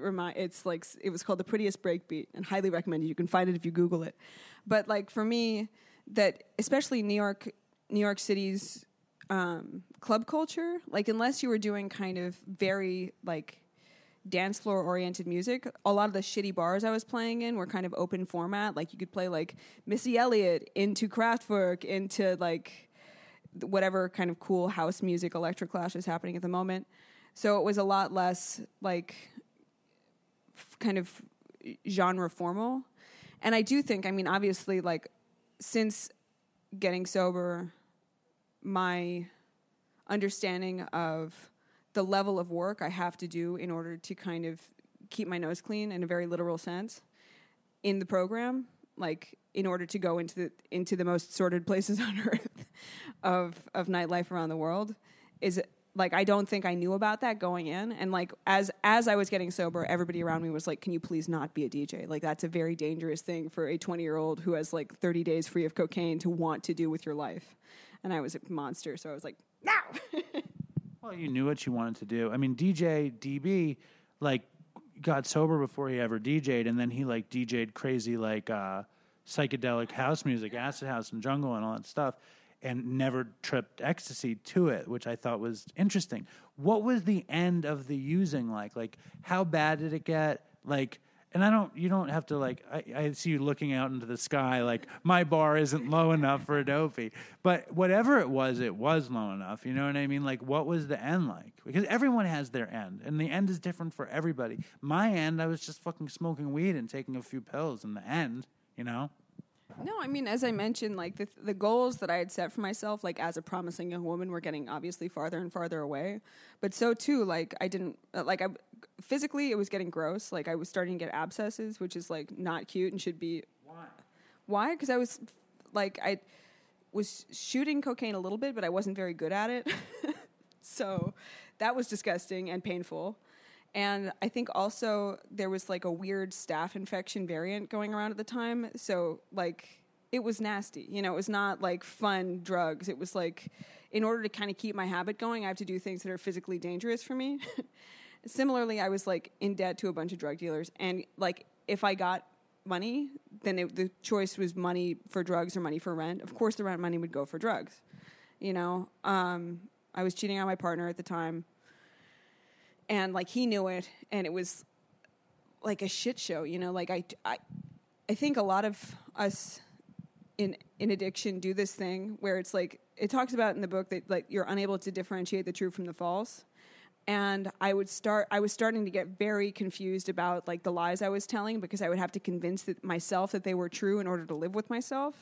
it was called The Prettiest Breakbeat, and highly recommended. You can find it if you Google it. But, like, for me, that especially New York City's club culture, like, unless you were doing kind of very, like, dance floor oriented music, a lot of the shitty bars I was playing in were kind of open format. Like, you could play, like, Missy Elliott into Kraftwerk into, like, whatever kind of cool house music, Electroclash is happening at the moment. So it was a lot less, like, kind of genre formal. And I do think, I mean, obviously, like, since getting sober, my understanding of the level of work I have to do in order to kind of keep my nose clean in a very literal sense in the program, like, in order to go into the most sordid places on earth of nightlife around the world, is, like, I don't think I knew about that going in. And, like, as I was getting sober, everybody around me was like, can you please not be a DJ? Like, that's a very dangerous thing for a 20-year-old who has, like, 30 days free of cocaine to want to do with your life. And I was a monster, so I was like, no! Well, you knew what you wanted to do. I mean, DJ DB, like, got sober before he ever DJ'd, and then he, like, DJ'd crazy, like, psychedelic house music, acid house and jungle and all that stuff, and never tripped ecstasy to it, which I thought was interesting. What was the end of the using like? Like, how bad did it get? Like, and you don't have to, like, I see you looking out into the sky, like, my bar isn't low enough for a dopey. But whatever it was low enough. You know what I mean? Like, what was the end like? Because everyone has their end, and the end is different for everybody. My end, I was just fucking smoking weed and taking a few pills in the end, you know? No, I mean, as I mentioned, like the goals that I had set for myself, like as a promising young woman, were getting obviously farther and farther away. But so too, like I didn't physically it was getting gross. Like I was starting to get abscesses, which is like not cute and should be. Why? Because I was shooting cocaine a little bit, but I wasn't very good at it. So that was disgusting and painful. And I think also there was like a weird staph infection variant going around at the time. So like it was nasty. You know, it was not like fun drugs. It was like in order to kind of keep my habit going, I have to do things that are physically dangerous for me. Similarly, I was like in debt to a bunch of drug dealers. And like if I got money, then the choice was money for drugs or money for rent. Of course, the rent money would go for drugs. You know, I was cheating on my partner at the time. And like he knew it, and it was like a shit show, you know. Like I think a lot of us in addiction do this thing where it's like it talks about in the book that like you're unable to differentiate the true from the false. And I was starting to get very confused about like the lies I was telling because I would have to convince myself that they were true in order to live with myself.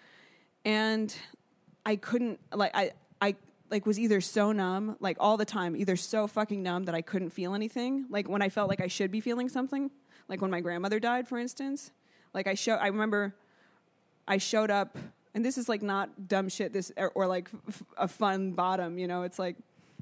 And I couldn't I was either so numb, like all the time, either so fucking numb that I couldn't feel anything. Like when I felt like I should be feeling something, like when my grandmother died, for instance. Like I remember I showed up, and this is like not dumb shit, or like a fun bottom, you know. It's like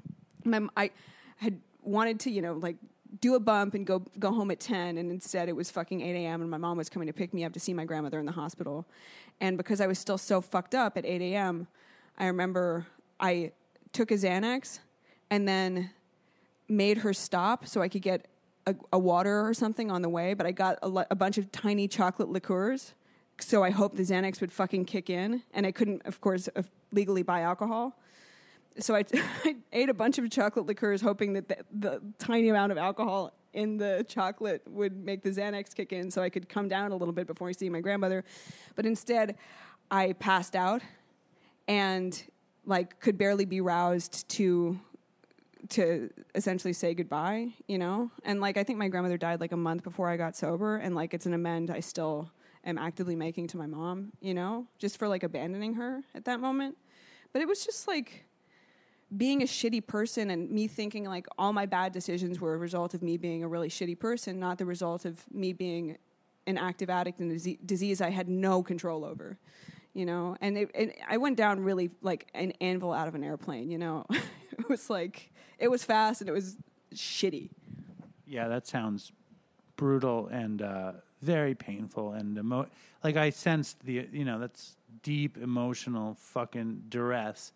I had wanted to, you know, like do a bump and go home at 10, and instead it was fucking 8 a.m. and my mom was coming to pick me up to see my grandmother in the hospital. And because I was still so fucked up at 8 a.m., I remember I took a Xanax and then made her stop so I could get a water or something on the way, but I got a bunch of tiny chocolate liqueurs, so I hoped the Xanax would fucking kick in, and I couldn't, of course, legally buy alcohol. So I ate a bunch of chocolate liqueurs hoping that the tiny amount of alcohol in the chocolate would make the Xanax kick in so I could come down a little bit before I see my grandmother. But instead, I passed out and like could barely be roused to essentially say goodbye, you know? And like I think my grandmother died like a month before I got sober, and like it's an amend I still am actively making to my mom, you know, just for like abandoning her at that moment. But it was just like being a shitty person and me thinking like all my bad decisions were a result of me being a really shitty person, not the result of me being an active addict in a disease I had no control over, you know? And I went down really like an anvil out of an airplane, you know? It was like, it was fast and it was shitty. Yeah, that sounds brutal and very painful. And like I sensed that's deep emotional fucking duress.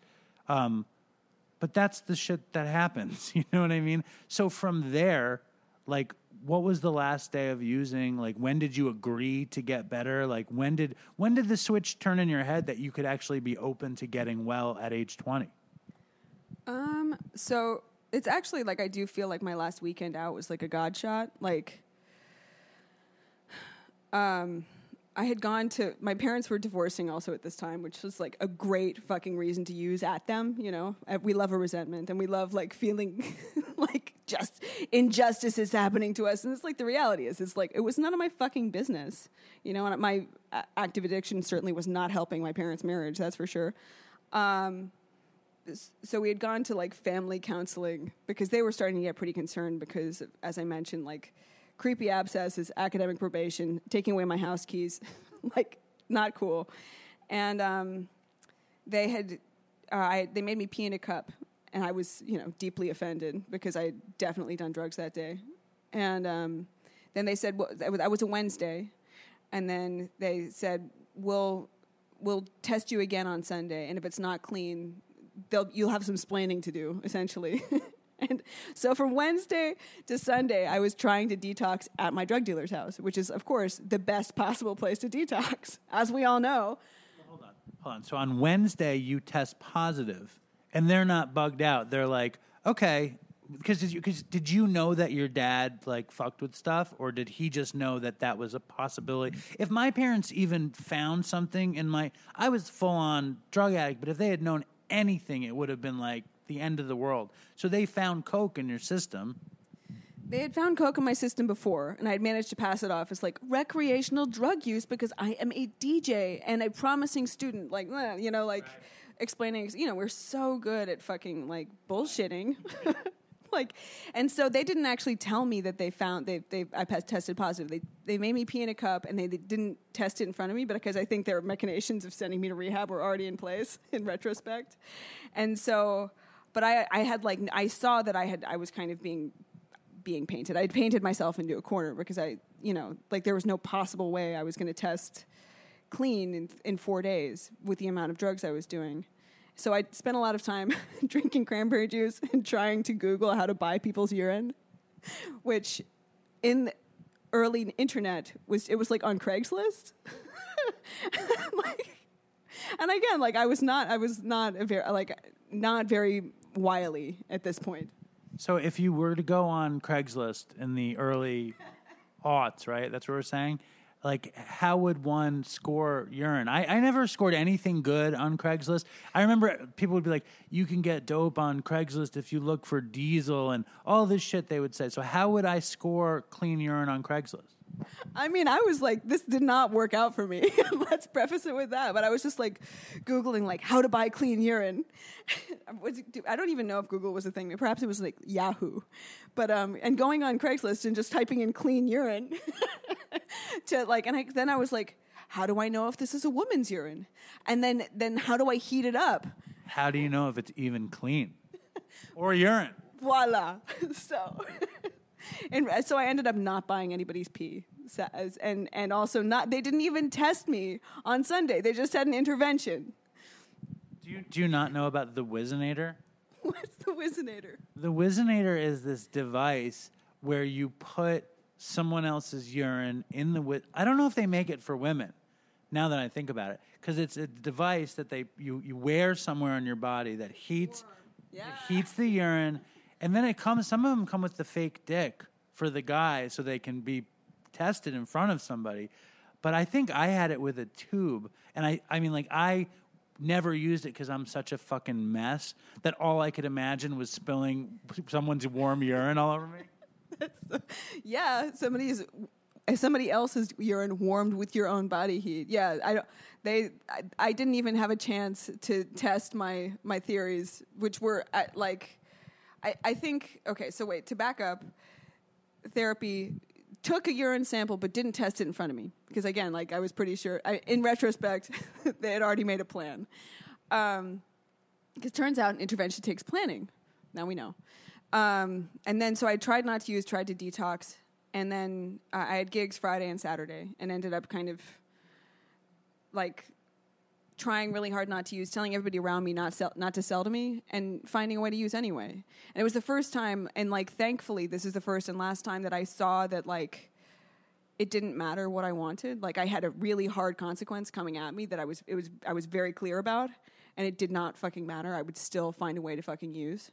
But that's the shit that happens. You know what I mean? So from there, like, what was the last day of using? Like, when did you agree to get better? Like, when did the switch turn in your head that you could actually be open to getting well at age 20? So it's actually like I do feel like my last weekend out was like a God shot. Like, I had gone to, my parents were divorcing also at this time, which was like a great fucking reason to use at them, you know. We love a resentment and we love like feeling like just injustice is happening to us. And it's like the reality is, it's like, it was none of my fucking business, you know, and my active addiction certainly was not helping my parents' marriage, that's for sure. So we had gone to like family counseling because they were starting to get pretty concerned because, as I mentioned, like, creepy abscesses, academic probation, taking away my house keys, like not cool. And they had they made me pee in a cup, and I was, you know, deeply offended because I had definitely done drugs that day. And then they said, well, that was a Wednesday, and then they said, we'll test you again on Sunday, and if it's not clean, you'll have some splaining to do, essentially. And so from Wednesday to Sunday, I was trying to detox at my drug dealer's house, which is, of course, the best possible place to detox, as we all know. Hold on. So on Wednesday, you test positive, and they're not bugged out. They're like, okay, because did you know that your dad, like, fucked with stuff, or did he just know that that was a possibility? If my parents even found something I was full-on drug addict, but if they had known anything, it would have been like the end of the world. So they found coke in your system. They had found coke in my system before, and I had managed to pass it off as like recreational drug use because I am a DJ and a promising student. Like, explaining, we're so good at fucking like bullshitting. And so they didn't actually tell me that they found I tested positive. They made me pee in a cup, and they didn't test it in front of me, but because I think their machinations of sending me to rehab were already in place in retrospect. And so, but I saw that I was kind of being painted. I had painted myself into a corner because there was no possible way I was going to test clean in 4 days with the amount of drugs I was doing. So I spent a lot of time drinking cranberry juice and trying to Google how to buy people's urine, which in the early internet was like on Craigslist. And again, I was not very wily at this point. So if you were to go on Craigslist in the early aughts, right? That's what we're saying. Like, how would one score urine? I never scored anything good on Craigslist. I remember people would be like, you can get dope on Craigslist if you look for diesel and all this shit they would say. So how would I score clean urine on Craigslist? I mean, I was like, this did not work out for me. Let's preface it with that. But I was just like Googling like how to buy clean urine. I don't even know if Google was a thing. Perhaps it was like Yahoo. But and going on Craigslist and just typing in clean urine then I was like, how do I know if this is a woman's urine? And then how do I heat it up? How do you know if it's even clean or urine? Voila. So I ended up not buying anybody's pee, and also they didn't even test me on Sunday. They just had an intervention. Do you not know about the Whizzinator? What's the Whizzinator? The Whizzinator is this device where you put someone else's urine in the I don't know if they make it for women. Now that I think about it, because it's a device that you wear somewhere on your body that heats the urine. And then some of them come with the fake dick for the guy so they can be tested in front of somebody. But I think I had it with a tube. And I never used it because I'm such a fucking mess that all I could imagine was spilling someone's warm urine all over me. Yeah, somebody else's urine warmed with your own body heat. Yeah, I didn't even have a chance to test my theories, which were I think, okay, so wait, to back up, therapy took a urine sample but didn't test it in front of me. Because again, I was pretty sure, in retrospect, they had already made a plan. Because it turns out an intervention takes planning. Now we know. And then, so I tried not to use, tried to detox. And then I had gigs Friday and Saturday and ended up kind of trying really hard not to use, telling everybody around me not to sell to me, and finding a way to use anyway. And it was the first time, and thankfully, this is the first and last time that I saw that it didn't matter what I wanted. I had a really hard consequence coming at me that I was very clear about, and it did not fucking matter. I would still find a way to fucking use.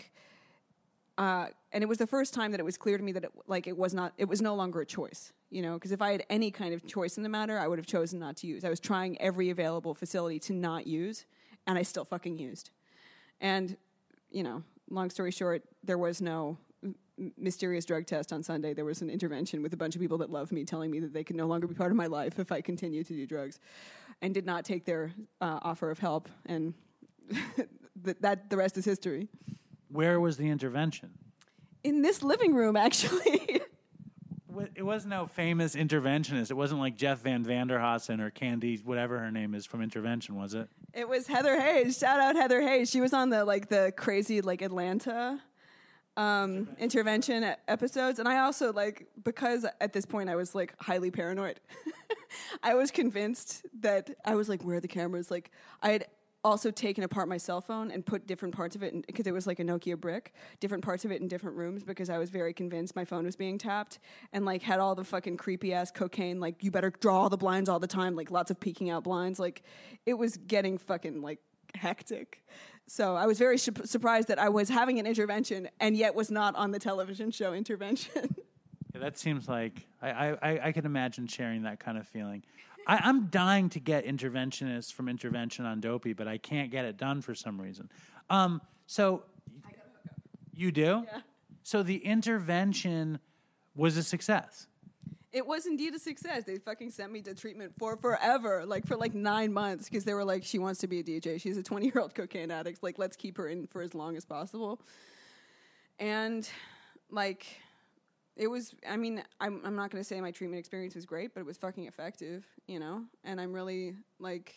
And it was the first time that it was clear to me that it was no longer a choice, because if I had any kind of choice in the matter, I would have chosen not to use. I was trying every available facility to not use, and I still fucking used. And, long story short, there was no mysterious drug test on Sunday. There was an intervention with a bunch of people that love me telling me that they could no longer be part of my life if I continued to do drugs, and did not take their offer of help. And the rest is history. Where was the intervention? In this living room, actually. It was no famous interventionist. It wasn't like Jeff Van Vanderhaasen or Candy, whatever her name is, from Intervention, was it? It was Heather Hayes. Shout out Heather Hayes. She was on the crazy Atlanta intervention episodes. And I also because at this point I was highly paranoid. I was convinced that I was where are the cameras? I had also taken apart my cell phone and put different parts of it, because it was like a Nokia brick, different parts of it in different rooms, because I was very convinced my phone was being tapped, and had all the fucking creepy ass cocaine, you better draw all the blinds all the time, lots of peeking out blinds. It was getting fucking hectic. So I was very surprised that I was having an intervention and yet was not on the television show Intervention. Yeah, that seems like I can imagine sharing that kind of feeling. I'm dying to get interventionists from Intervention on Dopey, but I can't get it done for some reason. So I got a hookup. You do? Yeah. So the intervention was a success. It was indeed a success. They fucking sent me to treatment for forever, like for like 9 months, because they were like, she wants to be a DJ. She's a 20-year-old cocaine addict. Like, let's keep her in for as long as possible. And like, it was, I mean, I'm not going to say my treatment experience was great, but it was fucking effective, you know? And I'm really like,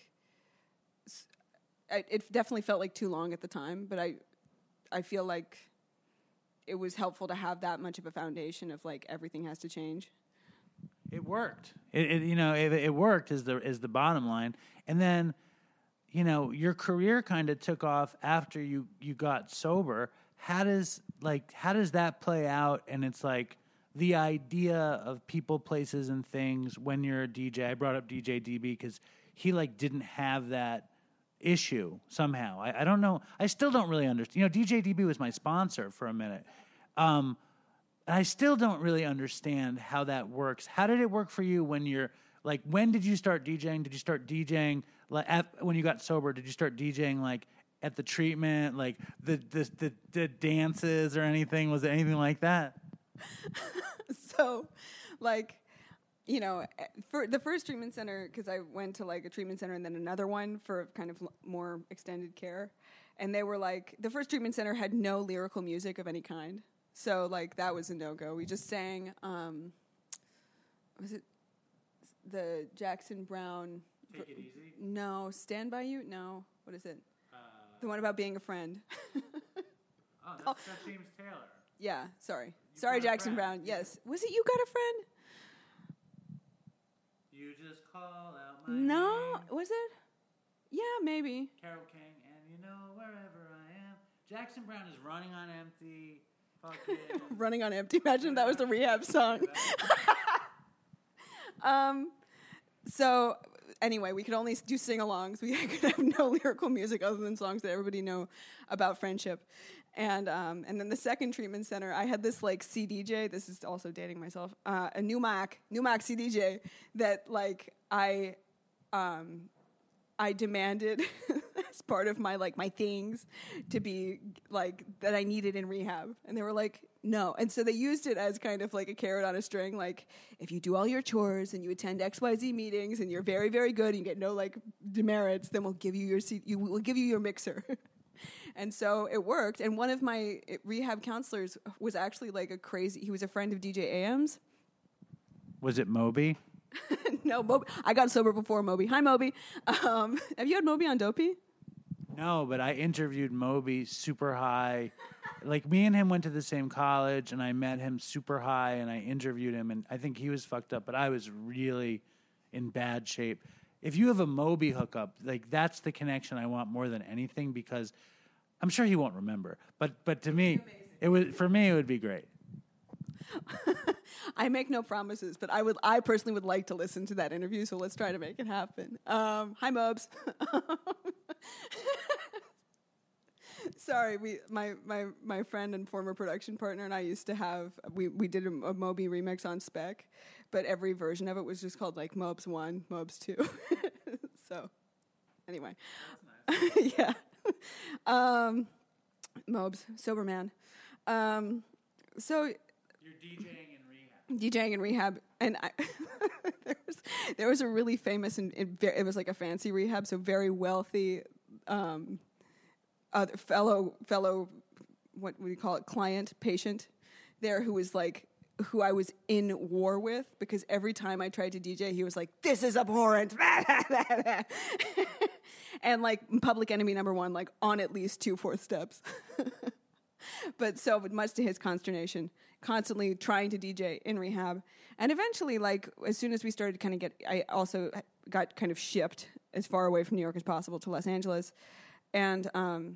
it definitely felt like too long at the time, but I feel like it was helpful to have that much of a foundation of like, everything has to change. It worked. It worked is the bottom line. And then, you know, your career kind of took off after you got sober. How does that play out? And it's like the idea of people, places, and things when you're a DJ. I brought up DJ DB because he like didn't have that issue somehow. I don't know. I still don't really understand. You know, DJ DB was my sponsor for a minute. I still don't really understand how that works. How did it work for you when you're like? When did you start DJing? Did you start DJing like when you got sober? Did you start DJing like at the treatment, like the dances or anything? Was it anything like that? So, like, you know, for the first treatment center, because I went to like a treatment center and then another one for kind of more extended care, and they were like, the first treatment center had no lyrical music of any kind. So, like, that was a no-go. We just sang, was it the Jackson Brown? Take It Easy? No. Stand By You? No. What is it? The one about being a friend. That's James Taylor. Yeah, sorry. You Sorry, Got a Jackson Friend. Brown. Yes. Was it You Got a Friend? You just call out my No. name. Was it? Yeah, maybe. Carole King, and you know wherever I am. Jackson Brown is running on empty. Fucking. Running on Empty. Imagine if that was the Rehab song. So anyway, we could only do sing-alongs. We could have no lyrical music other than songs that everybody know about friendship. And then the second treatment center, I had this like CDJ. This is also dating myself. A Numac CDJ that like I demanded as part of my like my things to be like that I needed in rehab, and they were like no, and so they used it as kind of like a carrot on a string, like if you do all your chores and you attend XYZ meetings and you're very very good and you get no like demerits, then we'll give you your mixer. And so it worked, and one of my rehab counselors was actually like he was a friend of DJ AM's. Was it Moby? No, Moby. I got sober before Moby. Hi, Moby. Have you had Moby on Dopey? No, but I interviewed Moby super high. Like, me and him went to the same college, and I met him super high, and I interviewed him, and I think he was fucked up, but I was really in bad shape. If you have a Moby hookup, like, that's the connection I want more than anything, because I'm sure he won't remember. But to me, it would be great. I make no promises, but I personally would like to listen to that interview, so let's try to make it happen. Hi, Mobs. Sorry, my friend and former production partner and I used to have, we did a Moby remix on spec, but every version of it was just called like Mobs 1, Mobs 2. So, anyway. That's nice. Yeah. Mobs, sober man. So... You're DJing in rehab. DJing in rehab, and there was a really famous and it was like a fancy rehab, so very wealthy fellow what would you call it, client, patient there who I was in war with, because every time I tried to DJ, he was like, "This is abhorrent," and like Public Enemy #1, like on at least 2 4th steps. But so much to his consternation, constantly trying to DJ in rehab. And eventually, like, as soon as we started to I also got kind of shipped as far away from New York as possible to Los Angeles. And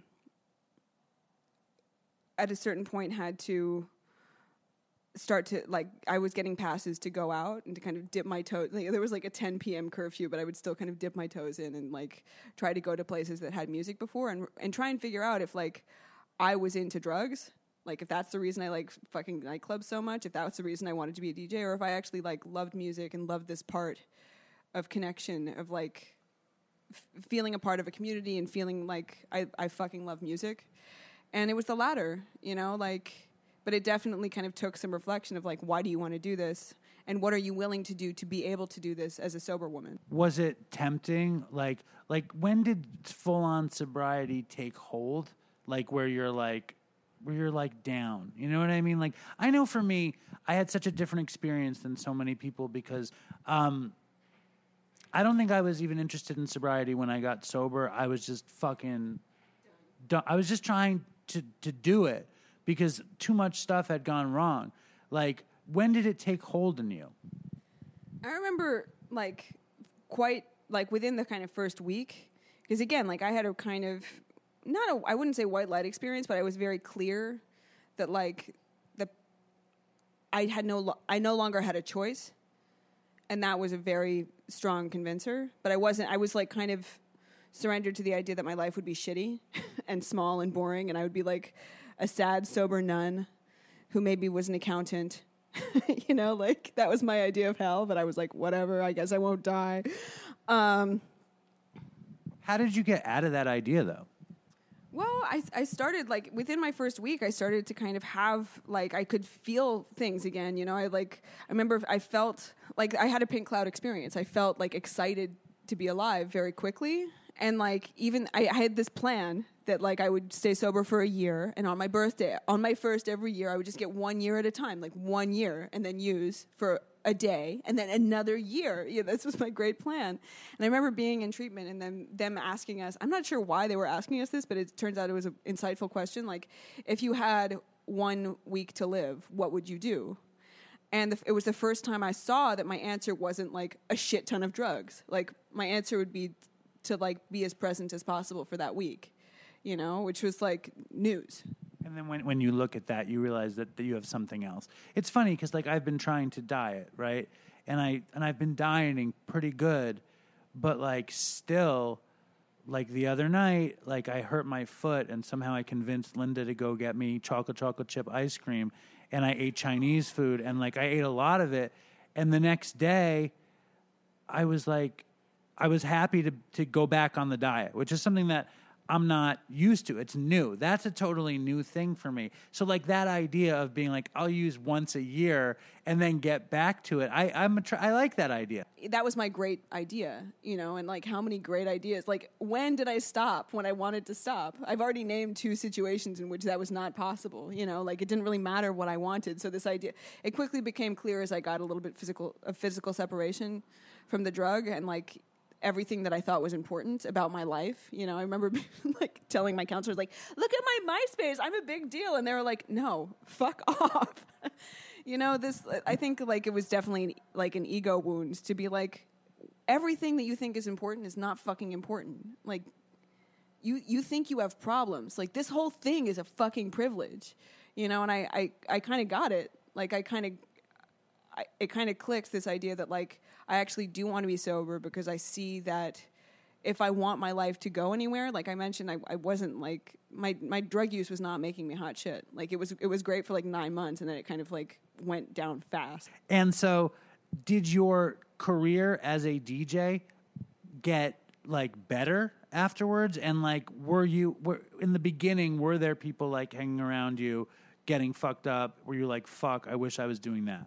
at a certain point had to start to, like, I was getting passes to go out and to kind of dip my toes. Like, there was like a 10 p.m. curfew, but I would still kind of dip my toes in and like try to go to places that had music before and try and figure out if like I was into drugs, like if that's the reason I like fucking nightclubs so much, if that was the reason I wanted to be a DJ, or if I actually like loved music and loved this part of connection of like feeling a part of a community and feeling like I fucking love music. And it was the latter, you know, like But it definitely kind of took some reflection of like, why do you want to do this? And what are you willing to do to be able to do this as a sober woman? Was it tempting? Like when did full on sobriety take hold? Like where you're like down. You know what I mean? Like I know for me, I had such a different experience than so many people because I don't think I was even interested in sobriety when I got sober. I was just fucking done. I was just trying to do it because too much stuff had gone wrong. Like, when did it take hold in you? I remember, like, quite, like, within the kind of first week, because, again, like, I had a kind of, I wouldn't say white light experience, but I was very clear that, like, I no longer had a choice, and that was a very strong convincer, but I was, like, kind of surrendered to the idea that my life would be shitty and small and boring, and I would be, like, a sad, sober nun who maybe was an accountant. You know, like, that was my idea of hell, but I was like, whatever, I guess I won't die. How did you get out of that idea, though? Well, I started, like, within my first week, I started to kind of have, like, I could feel things again, you know? I remember I felt, like, I had a pink cloud experience. I felt, like, excited to be alive very quickly. And, like, even, I had this plan that, like, I would stay sober for a year, and on my birthday, on my first every year, I would just get 1 year at a time, like 1 year, and then use for a day, and then another year. Yeah, this was my great plan. And I remember being in treatment, and then them asking us, I'm not sure why they were asking us this, but it turns out it was an insightful question, like, if you had 1 week to live, what would you do? And it was the first time I saw that my answer wasn't, like, a shit ton of drugs. Like, my answer would be to, like, be as present as possible for that week, you know, which was, like, news. And then when you look at that, you realize that you have something else. It's funny because, like, I've been trying to diet, right? And I've been dieting pretty good, but, like, still, like, the other night, like, I hurt my foot, and somehow I convinced Linda to go get me chocolate chip ice cream, and I ate Chinese food, and, like, I ate a lot of it, and the next day, I was happy to go back on the diet, which is something that I'm not used to. It's new. That's a totally new thing for me. So, like, that idea of being like, I'll use once a year and then get back to it. I like that idea. That was my great idea, you know, and, like, how many great ideas. Like, when did I stop when I wanted to stop? I've already named 2 situations in which that was not possible, you know, like, it didn't really matter what I wanted. So this idea, it quickly became clear as I got a little bit physical separation from the drug, and, like, everything that I thought was important about my life. You know, I remember like telling my counselors, like, look at my MySpace, I'm a big deal. And they were like, no, fuck off. You know, I think, like, it was definitely like an ego wound to be like, everything that you think is important is not fucking important. Like, you think you have problems. Like, this whole thing is a fucking privilege. You know, and I kind of got it. Like, it kind of clicks, this idea that, like, I actually do want to be sober because I see that if I want my life to go anywhere, like I mentioned, I wasn't, like, my drug use was not making me hot shit. Like, it was great for, like, 9 months, and then it kind of, like, went down fast. And so did your career as a DJ get, like, better afterwards? And, like, were in the beginning, were there people, like, hanging around you getting fucked up? Were you like, fuck, I wish I was doing that?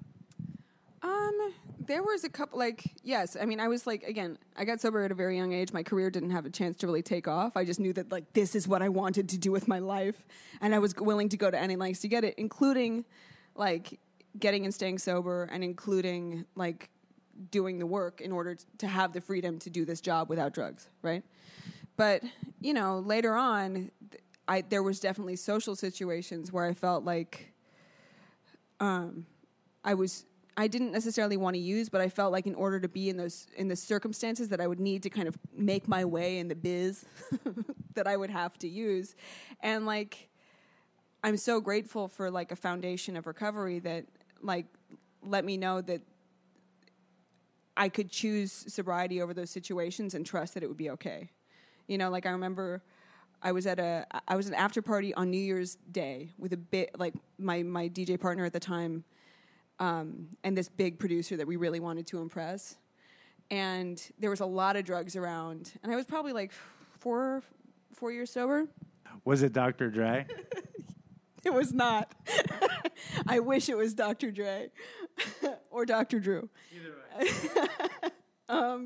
There was a couple, like, yes. I mean, I was, like, again, I got sober at a very young age. My career didn't have a chance to really take off. I just knew that, like, this is what I wanted to do with my life. And I was willing to go to any lengths to get it, including, like, getting and staying sober, and including, like, doing the work in order to have the freedom to do this job without drugs, right? But, you know, later on, there was definitely social situations where I felt like I didn't necessarily want to use, but I felt like in order to be in the circumstances that I would need to kind of make my way in the biz that I would have to use. And, like, I'm so grateful for, like, a foundation of recovery that, like, let me know that I could choose sobriety over those situations and trust that it would be okay. You know, like, I remember I was at an after party on New Year's Day with my DJ partner at the time, and this big producer that we really wanted to impress. And there was a lot of drugs around. And I was probably, like, 4 years sober. Was it Dr. Dre? It was not. I wish it was Dr. Dre or Dr. Drew. Either way.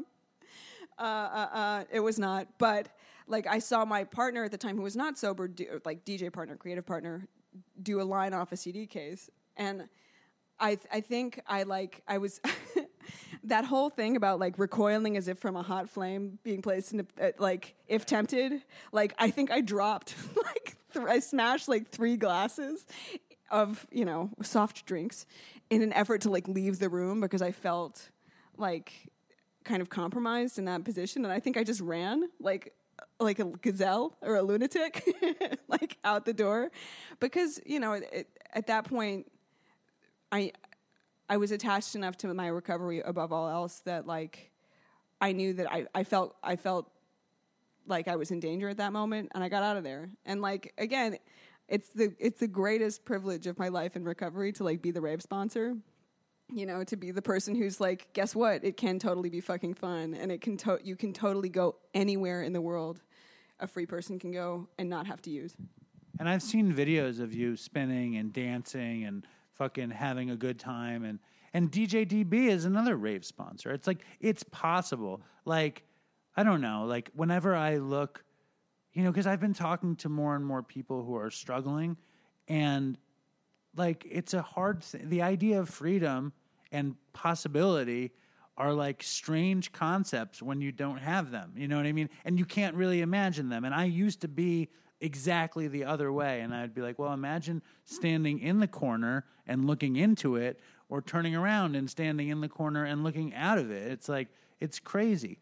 It was not, but like I saw my partner at the time who was not sober, like DJ partner, creative partner, do a line off a CD case, and I think I was that whole thing about like recoiling as if from a hot flame being placed in like if tempted, like I think I dropped like I smashed like 3 glasses of soft drinks in an effort to like leave the room because I felt like kind of compromised in that position, and I think I just ran like a gazelle or a lunatic like out the door because at that point I was attached enough to my recovery above all else that like I knew that I felt like I was in danger at that moment, and I got out of there. And like again, it's the greatest privilege of my life in recovery to like be the rave sponsor. To be the person who's like, guess what? It can totally be fucking fun, and it can you can totally go anywhere in the world a free person can go and not have to use. And I've seen videos of you spinning and dancing and fucking having a good time, and DJ DB is another rave sponsor. It's like it's possible. Like I don't know. Like whenever I look, because I've been talking to more and more people who are struggling, and like it's a hard thing. The idea of freedom and possibility are like strange concepts when you don't have them. You know what I mean? And you can't really imagine them. And I used to be exactly the other way. And I'd be like, well, imagine standing in the corner and looking into it, or turning around and standing in the corner and looking out of it. It's like, it's crazy.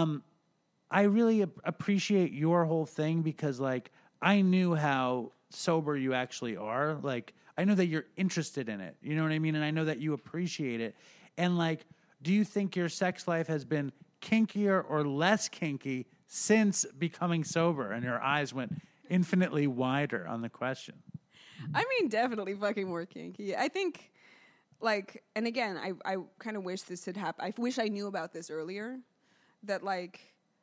I really appreciate your whole thing because like I knew how sober you actually are. Like I know that you're interested in it. You know what I mean? And I know that you appreciate it. And like, do you think your sex life has been kinkier or less kinky since becoming sober? And your eyes went infinitely wider on the question. I mean, definitely fucking more kinky. I think, like, and again, I kind of wish this had happened. I wish I knew about this earlier, that, like,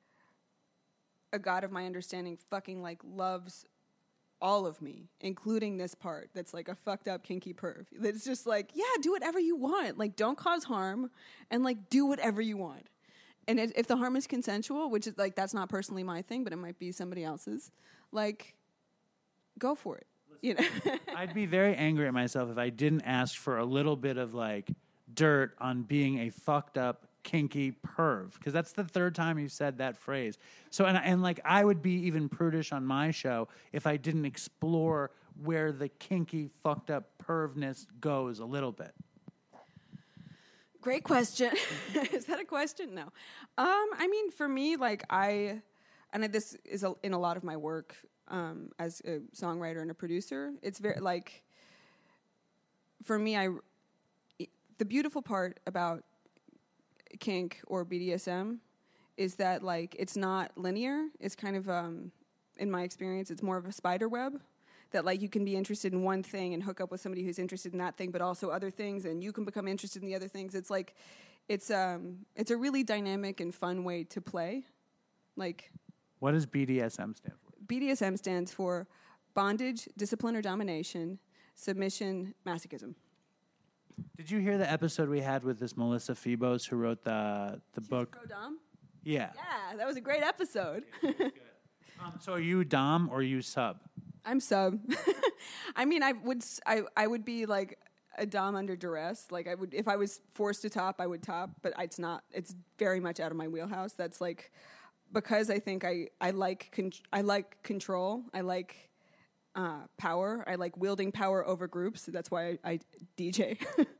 a God of my understanding fucking, like, loves all of me, including this part that's, like, a fucked up kinky perv. That's just, like, yeah, do whatever you want. Like, don't cause harm, and, like, do whatever you want. And if the harm is consensual, which is, like, that's not personally my thing, but it might be somebody else's, like, go for it. I'd be very angry at myself if I didn't ask for a little bit of like dirt on being a fucked up kinky perv, because that's the third time you said that phrase. So and like I would be even prudish on my show if I didn't explore where the kinky fucked up pervness goes a little bit. Great question. Is that a question? No. I mean, for me, like this is in a lot of my work. As a songwriter and a producer, it's very like, for me, the beautiful part about kink or BDSM is that like it's not linear. It's kind of, in my experience, it's more of a spider web that like you can be interested in one thing and hook up with somebody who's interested in that thing, but also other things, and you can become interested in the other things. It's like, it's a really dynamic and fun way to play. Like, what does BDSM stand for? BDSM stands for bondage, discipline or domination, submission, masochism. Did you hear the episode we had with this Melissa Phoebos who wrote the book? Pro-dom? Yeah. Yeah, that was a great episode. So are you dom or you sub? I'm sub. I mean, I would be like a dom under duress. Like I would, if I was forced to top, I would top, but it's not. It's very much out of my wheelhouse. That's like, because I think I like control. I like power. I like wielding power over groups. That's why I DJ.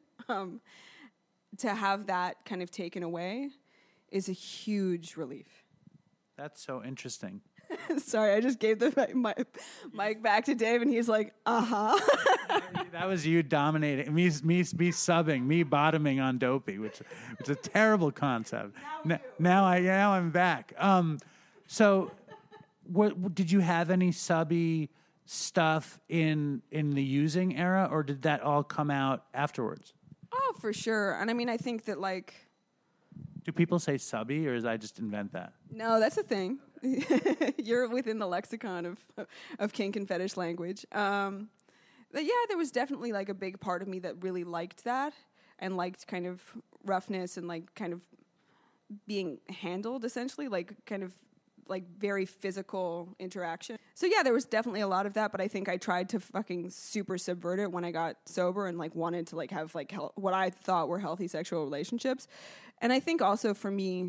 To have that kind of taken away is a huge relief. That's so interesting. Sorry, I just gave the mic back to Dave, and he's like, That was you dominating, me subbing, me bottoming on Dopey, which is a terrible concept. Now I'm back. So, what did you have any subby stuff in the using era, or did that all come out afterwards? Oh, for sure. And I mean, I think that like, do people say subby, or did I just invent that? No, that's a thing. You're within the lexicon of kink and fetish language. there was definitely like a big part of me that really liked that and liked kind of roughness and like kind of being handled essentially, like kind of like very physical interaction. So yeah, there was definitely a lot of that, but I think I tried to fucking super subvert it when I got sober and like wanted to like have like what I thought were healthy sexual relationships. And I think also for me,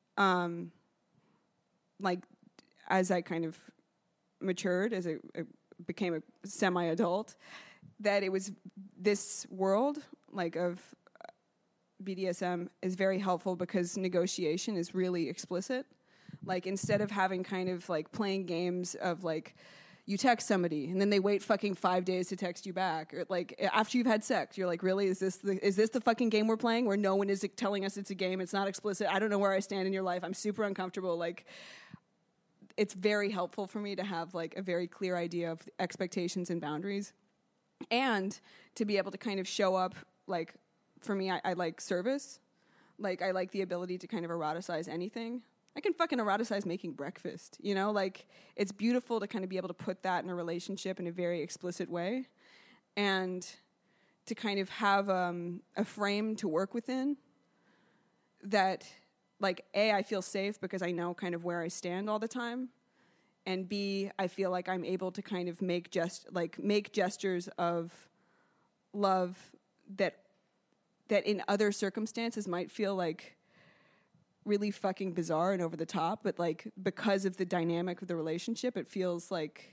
like as I kind of matured, as I became a semi-adult, that it was this world like of BDSM is very helpful because negotiation is really explicit. Like instead of having kind of like playing games of like you text somebody and then they wait fucking 5 days to text you back, or like after you've had sex, you're like, really, is this the fucking game we're playing where no one is telling us it's a game, it's not explicit, I don't know where I stand in your life, I'm super uncomfortable. Like it's very helpful for me to have like a very clear idea of expectations and boundaries, and to be able to kind of show up. Like for me, I like service. Like I like the ability to kind of eroticize anything. I can fucking eroticize making breakfast, you know? Like, it's beautiful to kind of be able to put that in a relationship in a very explicit way, and to kind of have a frame to work within that, like, A, I feel safe because I know kind of where I stand all the time, and B, I feel like I'm able to kind of make gestures of love that in other circumstances might feel like really fucking bizarre and over the top, but like because of the dynamic of the relationship, it feels like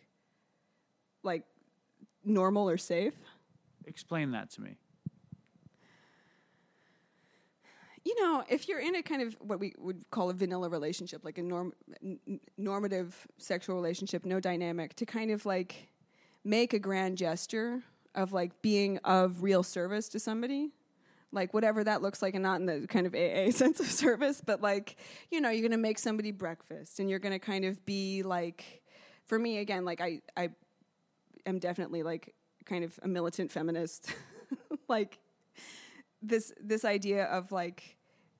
normal or safe. Explain that to me. You know, if you're in a kind of what we would call a vanilla relationship, like a normative sexual relationship, no dynamic, to kind of like make a grand gesture of like being of real service to somebody, like whatever that looks like, and not in the kind of AA sense of service, but like, you know, you're going to make somebody breakfast and you're going to kind of be like, for me, again, like I am definitely like kind of a militant feminist. Like this idea of like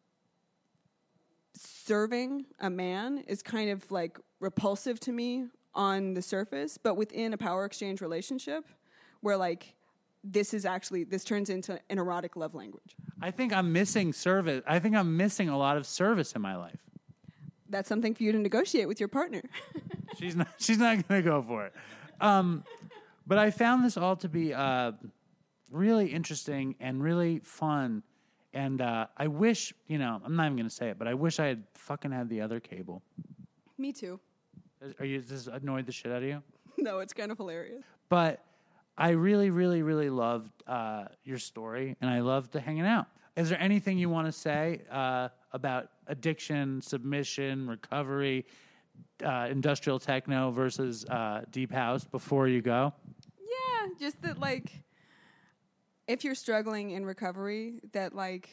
serving a man is kind of like repulsive to me on the surface, but within a power exchange relationship where like, this turns into an erotic love language. I think I'm missing service. I think I'm missing a lot of service in my life. That's something for you to negotiate with your partner. She's not going to go for it. But I found this all to be really interesting and really fun. And I wish, you know, I'm not even going to say it, but I wish I had fucking had the other cable. Me too. Does this annoy the shit out of you? No, it's kind of hilarious. But I really, really, really loved your story, and I loved hanging out. Is there anything you want to say about addiction, submission, recovery, industrial techno versus deep house before you go? Yeah, just that, like, if you're struggling in recovery, that, like,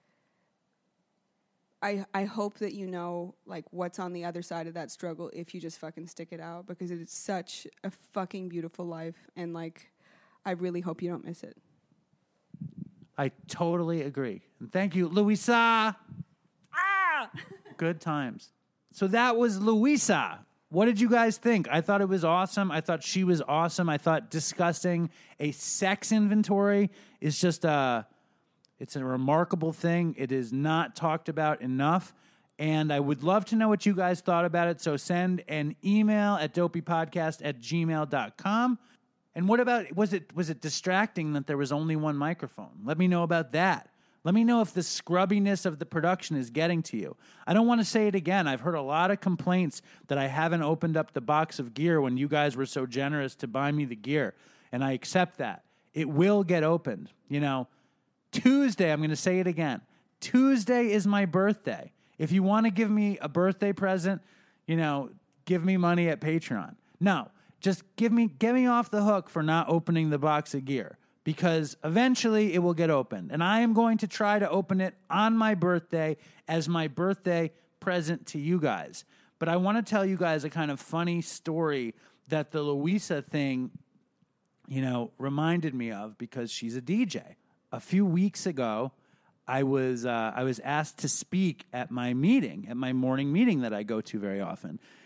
I hope that you know, like, what's on the other side of that struggle if you just fucking stick it out, because it is such a fucking beautiful life, and, like, I really hope you don't miss it. I totally agree. And thank you, Louisa. Good times. So that was Louisa. What did you guys think? I thought it was awesome. I thought she was awesome. I thought discussing a sex inventory is just it's a remarkable thing. It is not talked about enough. And I would love to know what you guys thought about it. So send an email at dopeypodcast@gmail.com. And what about, was it distracting that there was only one microphone? Let me know about that. Let me know if the scrubbiness of the production is getting to you. I don't want to say it again. I've heard a lot of complaints that I haven't opened up the box of gear when you guys were so generous to buy me the gear. And I accept that. It will get opened. You know, Tuesday, I'm going to say it again. Tuesday is my birthday. If you want to give me a birthday present, you know, give me money at Patreon. No. Just get me off the hook for not opening the box of gear, because eventually it will get opened. And I am going to try to open it on my birthday as my birthday present to you guys. But I want to tell you guys a kind of funny story that the Louisa thing, you know, reminded me of, because she's a DJ. A few weeks ago, I was asked to speak at my meeting, at my morning meeting that I go to very often.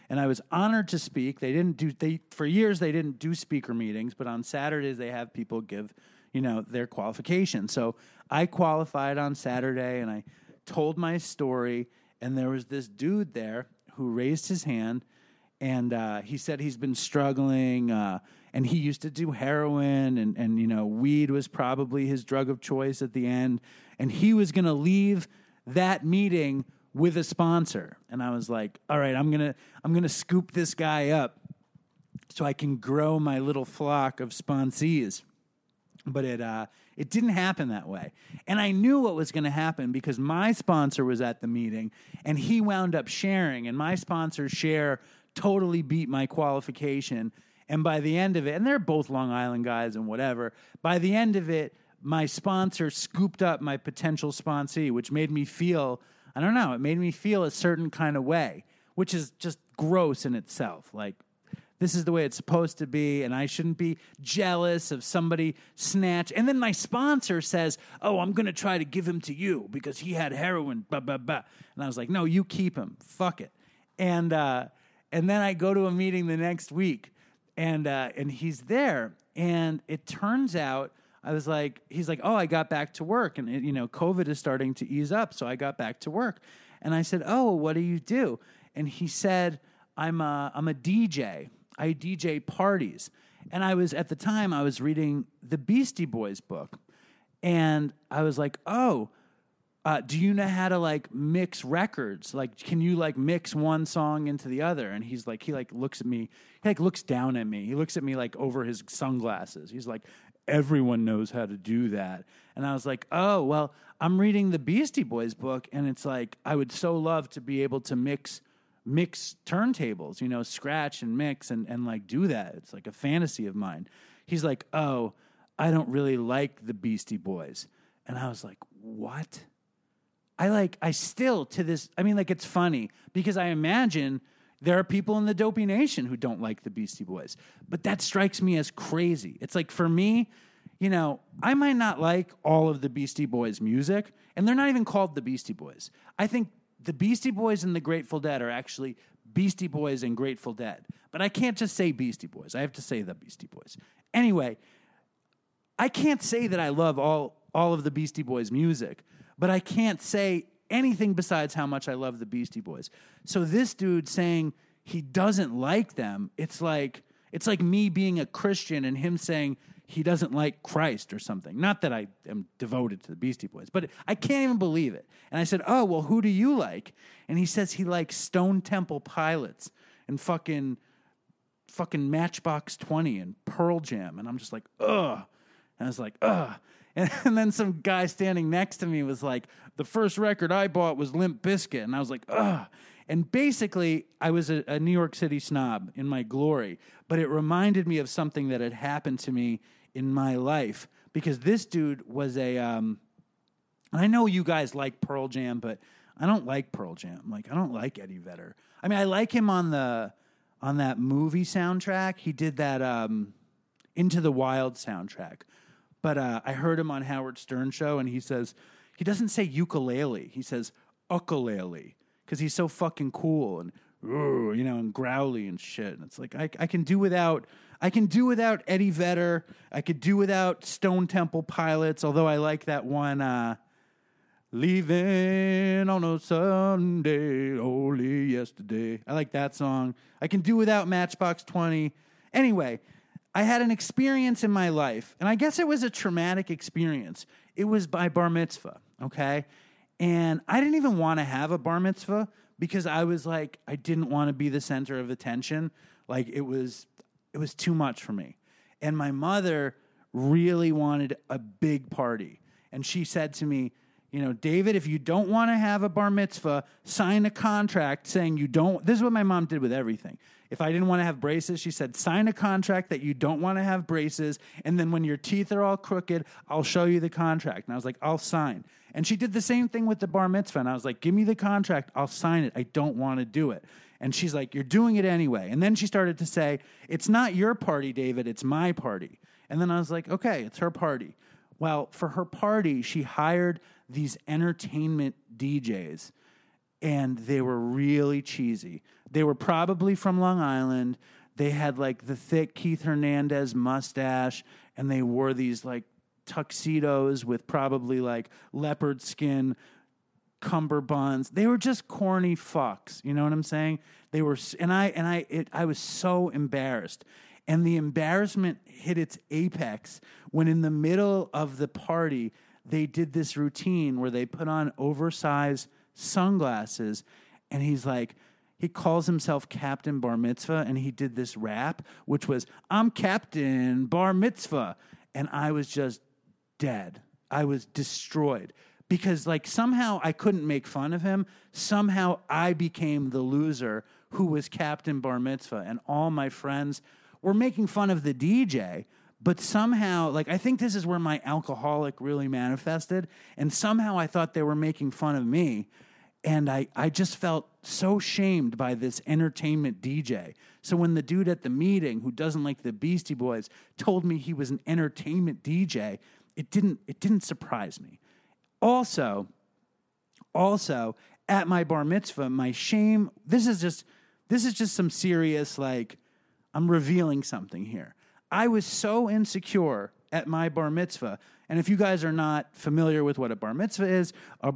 And I was honored to speak. For years they didn't do speaker meetings, but on Saturdays they have people give, their qualifications. So I qualified on Saturday, and I told my story, and there was this dude there who raised his hand, and he said he's been struggling, and he used to do heroin, and weed was probably his drug of choice at the end, and he was going to leave that meeting with a sponsor. And I was like, all right, I'm gonna scoop this guy up so I can grow my little flock of sponsees. But it didn't happen that way. And I knew what was going to happen because my sponsor was at the meeting, and he wound up sharing, and my sponsor's share totally beat my qualification. And by the end of it, and they're both Long Island guys and whatever, by the end of it, my sponsor scooped up my potential sponsee, which made me feel, I don't know, it made me feel a certain kind of way, which is just gross in itself. Like, this is the way it's supposed to be, and I shouldn't be jealous of somebody snatch. And then my sponsor says, oh, I'm going to try to give him to you because he had heroin, blah, blah, blah. And I was like, no, you keep him. Fuck it. And then I go to a meeting the next week, and he's there. And it turns out, he's like, oh, I got back to work. And, COVID is starting to ease up, so I got back to work. And I said, oh, what do you do? And he said, I'm a DJ. I DJ parties. And at the time, I was reading the Beastie Boys book. And I was like, oh, do you know how to, mix records? Can you, mix one song into the other? And he's like, he looks at me. He, looks down at me. He looks at me, over his sunglasses. He's like, everyone knows how to do that. And I was like, oh, well, I'm reading the Beastie Boys book, and it's like, I would so love to be able to mix turntables, scratch and mix and do that. It's like a fantasy of mine. He's like, oh, I don't really like the Beastie Boys. And I was like, what? I still to this, it's funny because I imagine there are people in the Dopey Nation who don't like the Beastie Boys, but that strikes me as crazy. It's like, for me, I might not like all of the Beastie Boys music, and they're not even called the Beastie Boys. I think the Beastie Boys and the Grateful Dead are actually Beastie Boys and Grateful Dead. But I can't just say Beastie Boys. I have to say the Beastie Boys. Anyway, I can't say that I love all of the Beastie Boys music, but I can't say anything besides how much I love the Beastie Boys. So this dude saying he doesn't like them, it's like me being a Christian and him saying he doesn't like Christ or something. Not that I am devoted to the Beastie Boys, but I can't even believe it. And I said, oh, well, who do you like? And he says he likes Stone Temple Pilots and fucking Matchbox 20 and Pearl Jam. And I'm just like, ugh. And I was like, ugh. And then some guy standing next to me was like, the first record I bought was Limp Bizkit. And I was like, ugh. And basically, I was a New York City snob in my glory, but it reminded me of something that had happened to me in my life, because this dude was I know you guys like Pearl Jam, but I don't like Pearl Jam. I don't like Eddie Vedder. I like him on that movie soundtrack. He did that Into the Wild soundtrack. But I heard him on Howard Stern show, and he says, he doesn't say ukulele. He says ukulele, because he's so fucking cool and, and growly and shit. And it's like, I can do without Eddie Vedder. I could do without Stone Temple Pilots, although I like that one, Leaving on a Sunday, only yesterday. I like that song. I can do without Matchbox 20. Anyway, I had an experience in my life, and I guess it was a traumatic experience. It was my bar mitzvah, okay? And I didn't even want to have a bar mitzvah because I was like, I didn't want to be the center of attention. It was too much for me. And my mother really wanted a big party. And she said to me, David, if you don't want to have a bar mitzvah, sign a contract saying you don't. This is what my mom did with everything. If I didn't want to have braces, she said, sign a contract that you don't want to have braces. And then when your teeth are all crooked, I'll show you the contract. And I was like, I'll sign. And she did the same thing with the bar mitzvah. And I was like, give me the contract. I'll sign it. I don't want to do it. And she's like, you're doing it anyway. And then she started to say, it's not your party, David. It's my party. And then I was like, okay, it's her party. Well, for her party, she hired these entertainment DJs. and they were really cheesy. They were probably from Long Island. They had like the thick Keith Hernandez mustache, and they wore these like tuxedos with probably like leopard skin cummerbunds. They were just corny fucks. You know what I'm saying? They were, I was so embarrassed. And the embarrassment hit its apex when in the middle of the party, they did this routine where they put on oversized sunglasses, and he's like, he calls himself Captain Bar Mitzvah, and he did this rap, which was, I'm Captain Bar Mitzvah. And I was just dead. I was destroyed. Because, like, somehow I couldn't make fun of him. Somehow I became the loser who was Captain Bar Mitzvah. And all my friends were making fun of the DJ. But somehow, like, I think this is where my alcoholic really manifested. And somehow I thought they were making fun of me. And I just felt so shamed by this entertainment DJ. So when the dude at the meeting who doesn't like the Beastie Boys told me he was an entertainment DJ, it didn't surprise me. Also, at my bar mitzvah, my shame, this is just some serious, like, I'm revealing something here. I was so insecure at my bar mitzvah. And if you guys are not familiar with what a bar mitzvah is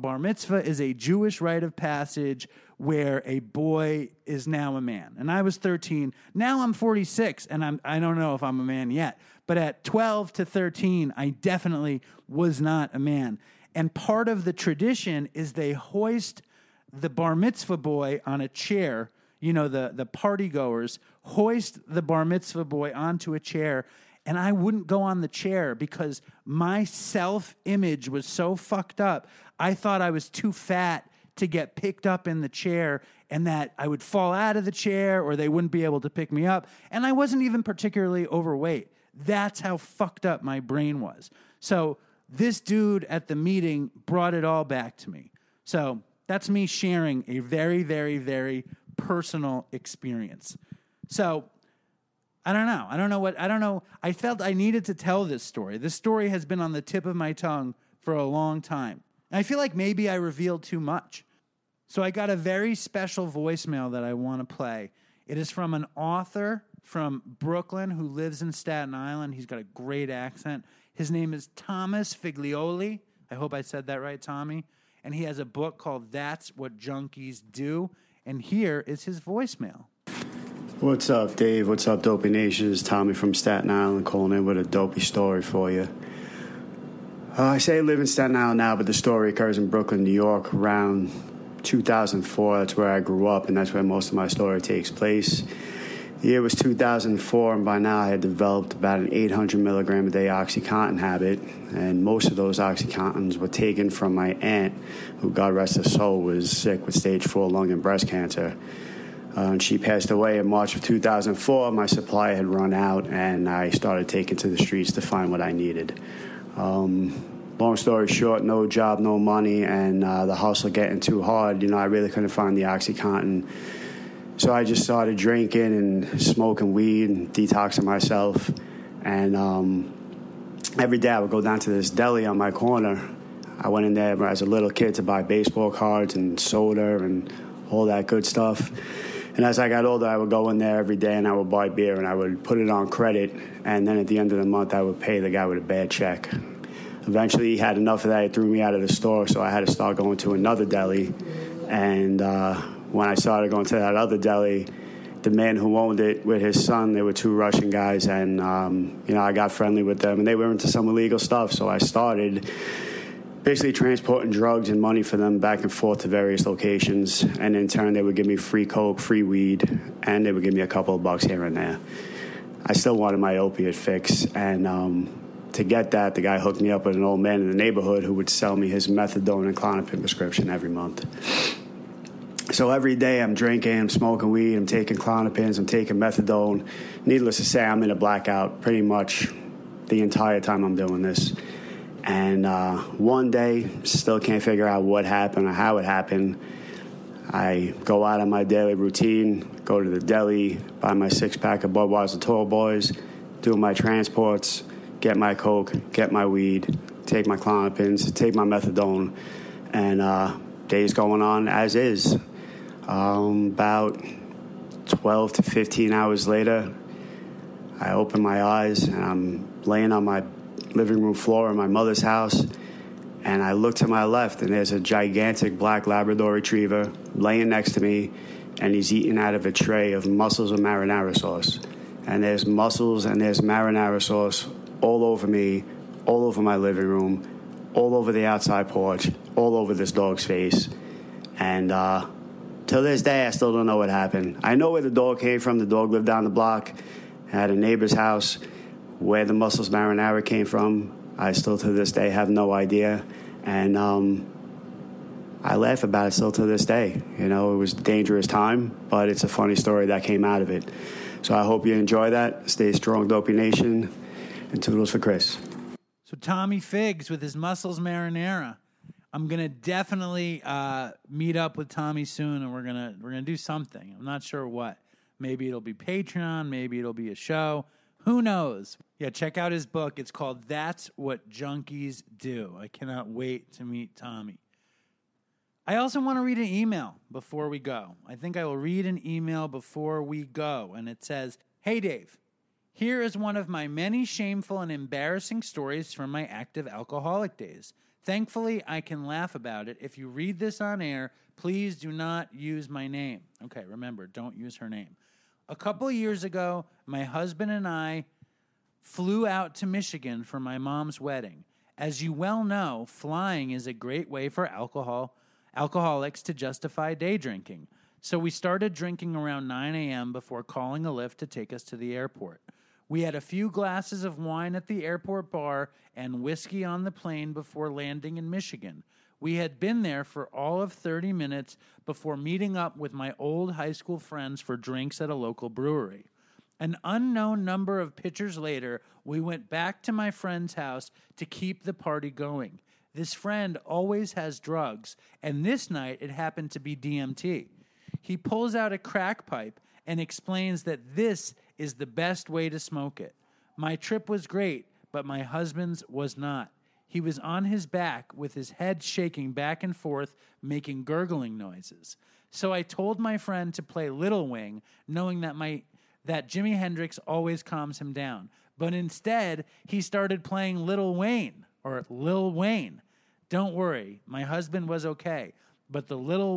a Jewish rite of passage where a boy is now a man. And I was 13. Now I'm 46, and I don't know if I'm a man yet. But at 12 to 13, I definitely was not a man. And part of the tradition is they hoist the bar mitzvah boy on a chair. You know, the party goers hoist the bar mitzvah boy onto a chair, and I wouldn't go on the chair because my self-image was so fucked up. I thought I was too fat to get picked up in the chair, and that I would fall out of the chair or they wouldn't be able to pick me up. And I wasn't even particularly overweight. That's how fucked up my brain was. So this dude at the meeting brought it all back to me. So that's me sharing a very, very, very personal experience. So I don't know. I felt I needed to tell this story. This story has been on the tip of my tongue for a long time. And I feel like maybe I revealed too much. So I got a very special voicemail that I want to play. It is from an author from Brooklyn who lives in Staten Island. He's got a great accent. His name is Thomas Figlioli. I hope I said that right, Tommy. And he has a book called That's What Junkies Do. And here is his voicemail. What's up, Dave? What's up, Dopey Nation? It's Tommy from Staten Island calling in with a dopey story for you. I say I live in Staten Island now, but the story occurs in Brooklyn, New York, around 2004. That's where I grew up, and that's where most of my story takes place. The year was 2004, and by now I had developed about an 800 milligram a day OxyContin habit, and most of those OxyContins were taken from my aunt, who, God rest her soul, was sick with stage 4 lung and breast cancer. And she passed away in March of 2004. My supply had run out, and I started taking to the streets to find what I needed. Long story short, no job, no money, and the hustle getting too hard. You know, I really couldn't find the OxyContin. So I just started drinking and smoking weed and detoxing myself. And every day I would go down to this deli on my corner. I went in there as a little kid to buy baseball cards and soda and all that good stuff. And as I got older, I would go in there every day and I would buy beer and I would put it on credit. And then at the end of the month, I would pay the guy with a bad check. Eventually, he had enough of that. He threw me out of the store, so I had to start going to another deli. And when I started going to that other deli, the man who owned it with his son, they were 2 Russian guys. And, I got friendly with them. And they were into some illegal stuff, so I started basically transporting drugs and money for them back and forth to various locations. And in turn, they would give me free coke, free weed, and they would give me a couple of bucks here and there. I still wanted my opiate fix. And to get that, the guy hooked me up with an old man in the neighborhood who would sell me his methadone and Klonopin prescription every month. So every day I'm drinking, I'm smoking weed, I'm taking Klonopins, I'm taking methadone. Needless to say, I'm in a blackout pretty much the entire time I'm doing this. And one day, still can't figure out what happened or how it happened. I go out on my daily routine, go to the deli, buy my 6-pack of Budweiser Tall Boys, do my transports, get my coke, get my weed, take my Klonopins, take my methadone, and day's going on as is. About 12 to 15 hours later, I open my eyes and I'm laying on my living room floor in my mother's house, and I look to my left and there's a gigantic black Labrador retriever laying next to me, and he's eating out of a tray of mussels and marinara sauce. And there's mussels and there's marinara sauce all over me, all over my living room, all over the outside porch, all over this dog's face. And till this day, I still don't know what happened. I know where the dog came from. The dog lived down the block at a neighbor's house. Where the mussels marinara came from, I still to this day have no idea. And I laugh about it still to this day. You know, it was a dangerous time, but it's a funny story that came out of it. So I hope you enjoy that. Stay strong, Dopey Nation. And toodles for Chris. So Tommy Figs with his mussels marinara. I'm gonna definitely meet up with Tommy soon, and we're gonna do something. I'm not sure what. Maybe it'll be Patreon. Maybe it'll be a show. Who knows? Yeah, check out his book. It's called That's What Junkies Do. I cannot wait to meet Tommy. I also want to read an email before we go. I think I will read an email before we go. And it says, "Hey, Dave. Here is one of my many shameful and embarrassing stories from my active alcoholic days. Thankfully, I can laugh about it. If you read this on air, please do not use my name." Okay, remember, don't use her name. "A couple years ago, my husband and I flew out to Michigan for my mom's wedding. As you well know, flying is a great way for alcoholics to justify day drinking. So we started drinking around 9 a.m. before calling a Lyft to take us to the airport. We had a few glasses of wine at the airport bar and whiskey on the plane before landing in Michigan. We had been there for all of 30 minutes before meeting up with my old high school friends for drinks at a local brewery. An unknown number of pitchers later, we went back to my friend's house to keep the party going. This friend always has drugs, and this night it happened to be DMT. He pulls out a crack pipe and explains that this is the best way to smoke it. My trip was great, but my husband's was not. He was on his back with his head shaking back and forth, making gurgling noises. So I told my friend to play Little Wing, knowing that Jimi Hendrix always calms him down. But instead, he started playing Lil Wayne. Don't worry, my husband was okay, but the Lil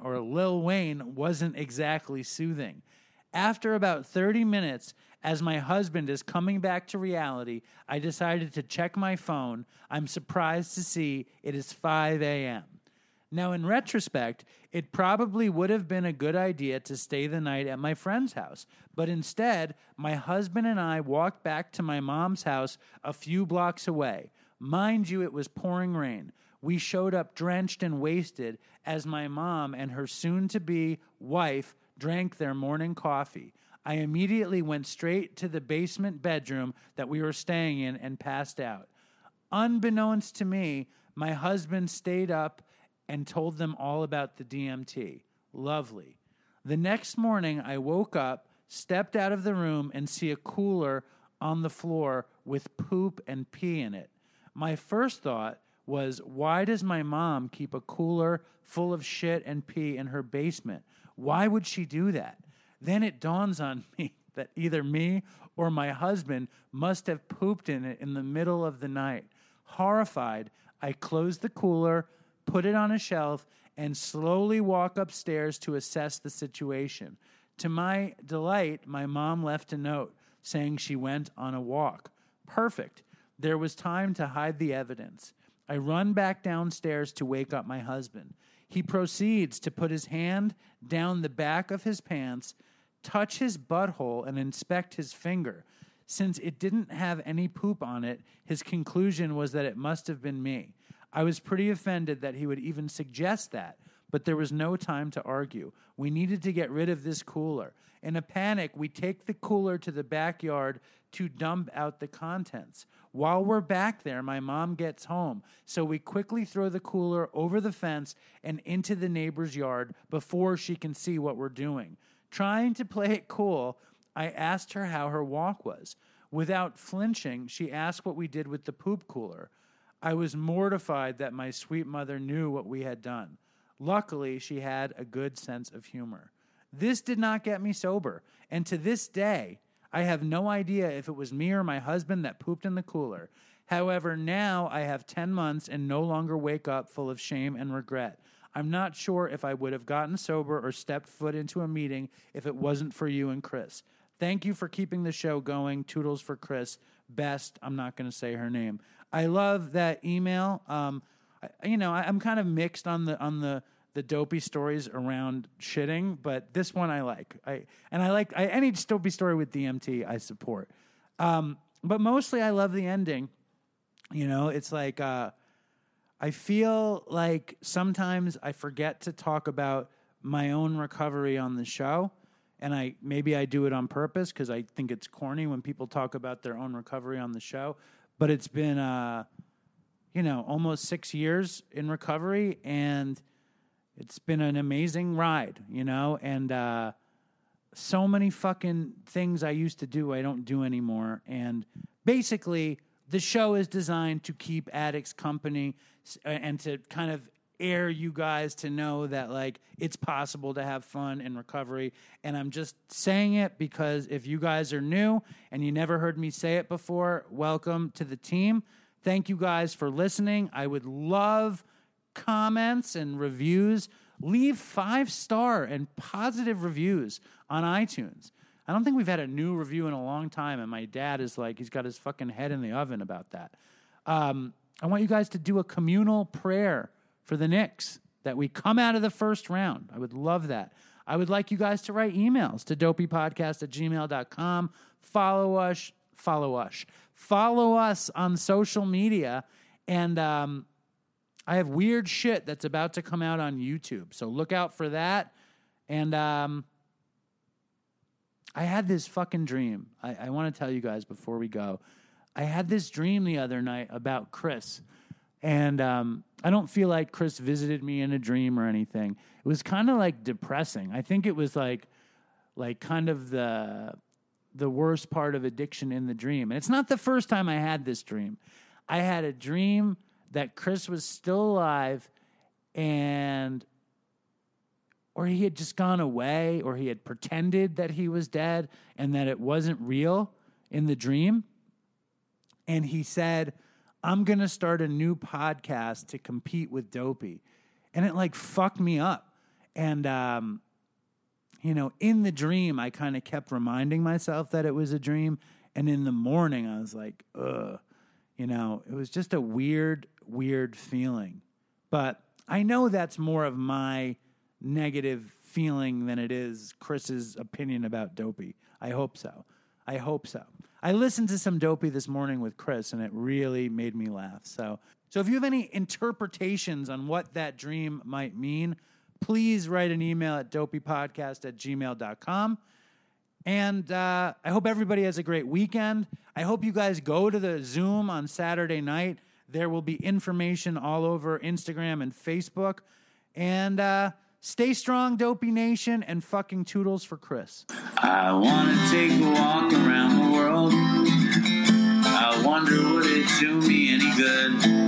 Wayne wasn't exactly soothing. After about 30 minutes, as my husband is coming back to reality, I decided to check my phone. I'm surprised to see it is 5 a.m. Now, in retrospect, it probably would have been a good idea to stay the night at my friend's house, but instead, my husband and I walked back to my mom's house a few blocks away. Mind you, it was pouring rain. We showed up drenched and wasted as my mom and her soon-to-be wife drank their morning coffee. I immediately went straight to the basement bedroom that we were staying in and passed out. Unbeknownst to me, my husband stayed up and told them all about the DMT. Lovely. The next morning, I woke up, stepped out of the room, and see a cooler on the floor with poop and pee in it. My first thought was, why does my mom keep a cooler full of shit and pee in her basement? Why would she do that? Then it dawns on me that either me or my husband must have pooped in it in the middle of the night. Horrified, I closed the cooler, put it on a shelf, and slowly walk upstairs to assess the situation. To my delight, my mom left a note saying she went on a walk. Perfect. There was time to hide the evidence. I run back downstairs to wake up my husband. He proceeds to put his hand down the back of his pants, touch his butthole, and inspect his finger. Since it didn't have any poop on it, his conclusion was that it must have been me. I was pretty offended that he would even suggest that, but there was no time to argue. We needed to get rid of this cooler. In a panic, we take the cooler to the backyard to dump out the contents. While we're back there, my mom gets home, so we quickly throw the cooler over the fence and into the neighbor's yard before she can see what we're doing. Trying to play it cool, I asked her how her walk was. Without flinching, she asked what we did with the poop cooler. I was mortified that my sweet mother knew what we had done. Luckily, she had a good sense of humor. This did not get me sober, and to this day, I have no idea if it was me or my husband that pooped in the cooler. However, now I have 10 months and no longer wake up full of shame and regret. I'm not sure if I would have gotten sober or stepped foot into a meeting if it wasn't for you and Chris. Thank you for keeping the show going. Toodles for Chris. Best. I'm not going to say her name. I love that email. I'm kind of mixed on the dopey stories around shitting, but this one I like. Any dopey story with DMT I support. But mostly I love the ending. It's like I feel like sometimes I forget to talk about my own recovery on the show, and maybe I do it on purpose because I think it's corny when people talk about their own recovery on the show. But it's been almost 6 years in recovery, and it's been an amazing ride, and so many fucking things I used to do I don't do anymore. And basically, the show is designed to keep addicts company and to kind of air you guys to know that, like, it's possible to have fun in recovery. And I'm just saying it because if you guys are new and you never heard me say it before, welcome to the team. Thank you guys for listening. I would love comments and reviews. Leave 5-star and positive reviews on iTunes. I don't think we've had a new review in a long time, and my dad is like, he's got his fucking head in the oven about that. I want you guys to do a communal prayer for the Knicks, that we come out of the first round. I would love that. I would like you guys to write emails to dopeypodcast@gmail.com. Follow us on social media, and I have weird shit that's about to come out on YouTube, so look out for that. And I had this fucking dream. I want to tell you guys before we go. I had this dream the other night about Chris, and I don't feel like Chris visited me in a dream or anything. It was kind of like depressing. I think it was like kind of the worst part of addiction in the dream. And it's not the first time I had this dream. I had a dream that Chris was still alive, or he had just gone away, or he had pretended that he was dead and that it wasn't real in the dream. And he said, I'm going to start a new podcast to compete with Dopey. And it like fucked me up. And, in the dream, I kind of kept reminding myself that it was a dream. And in the morning, I was like, ugh. It was just a weird, weird feeling. But I know that's more of my negative feeling than it is Chris's opinion about Dopey. I hope so. I listened to some Dopey this morning with Chris, and it really made me laugh. So if you have any interpretations on what that dream might mean, please write an email at dopeypodcast@gmail.com. And I hope everybody has a great weekend. I hope you guys go to the Zoom on Saturday night. There will be information all over Instagram and Facebook. And stay strong, Dopey Nation, and fucking toodles for Chris. I want to take a walk around the world. I wonder would it do me any good?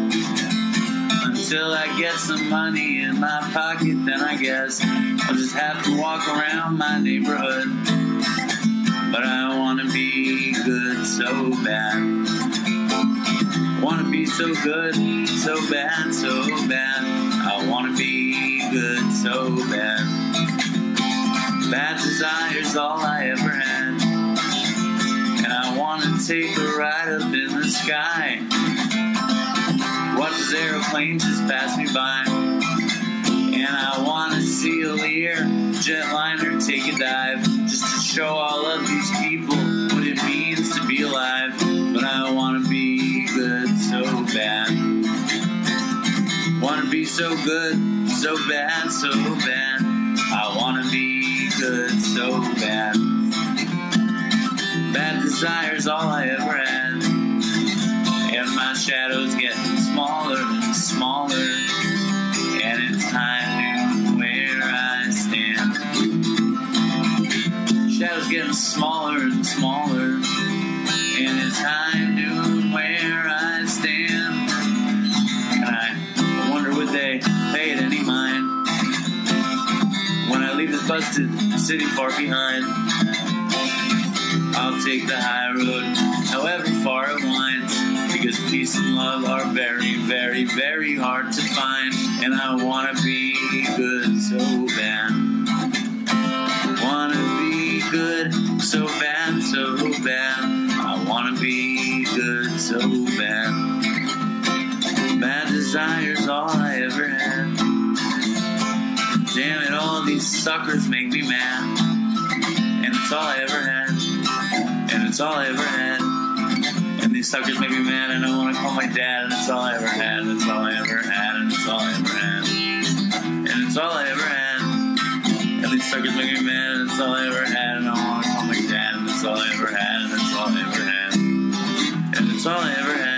Until I get some money in my pocket, then I guess I'll just have to walk around my neighborhood. But I want to be good so bad. Want to be so good, so bad, so bad. I want to be good so bad. Bad desire's all I ever had. And I want to take a ride up in the sky. Watch this aeroplane just pass me by. And I want to see a Lear jetliner take a dive, just to show all of these people what it means to be alive. But I want to be good so bad. Want to be so good, so bad, so bad. I want to be good so bad. Bad desire's all I ever had. And my shadow's getting smaller and smaller. And it's time to where I stand. Shadow's getting smaller and smaller. And it's time to where I stand. And I wonder would they pay it any mind twisted city far behind. I'll take the high road, however far it winds, because peace and love are very, very, very hard to find. And I wanna be good so bad. Wanna be good so bad, so bad. I wanna be good so bad. Bad desire's all I ever had. Damn it, all these suckers make me mad. And it's all I ever had. And it's all I ever had. And these suckers make me mad, and I wanna call my dad. And it's all I ever had. And it's all I ever had. And it's all I ever had. And it's all I ever had. And these suckers make me mad, and it's all I ever had. And I wanna call my dad. And it's all I ever had. And it's all I ever had. And it's all I ever had.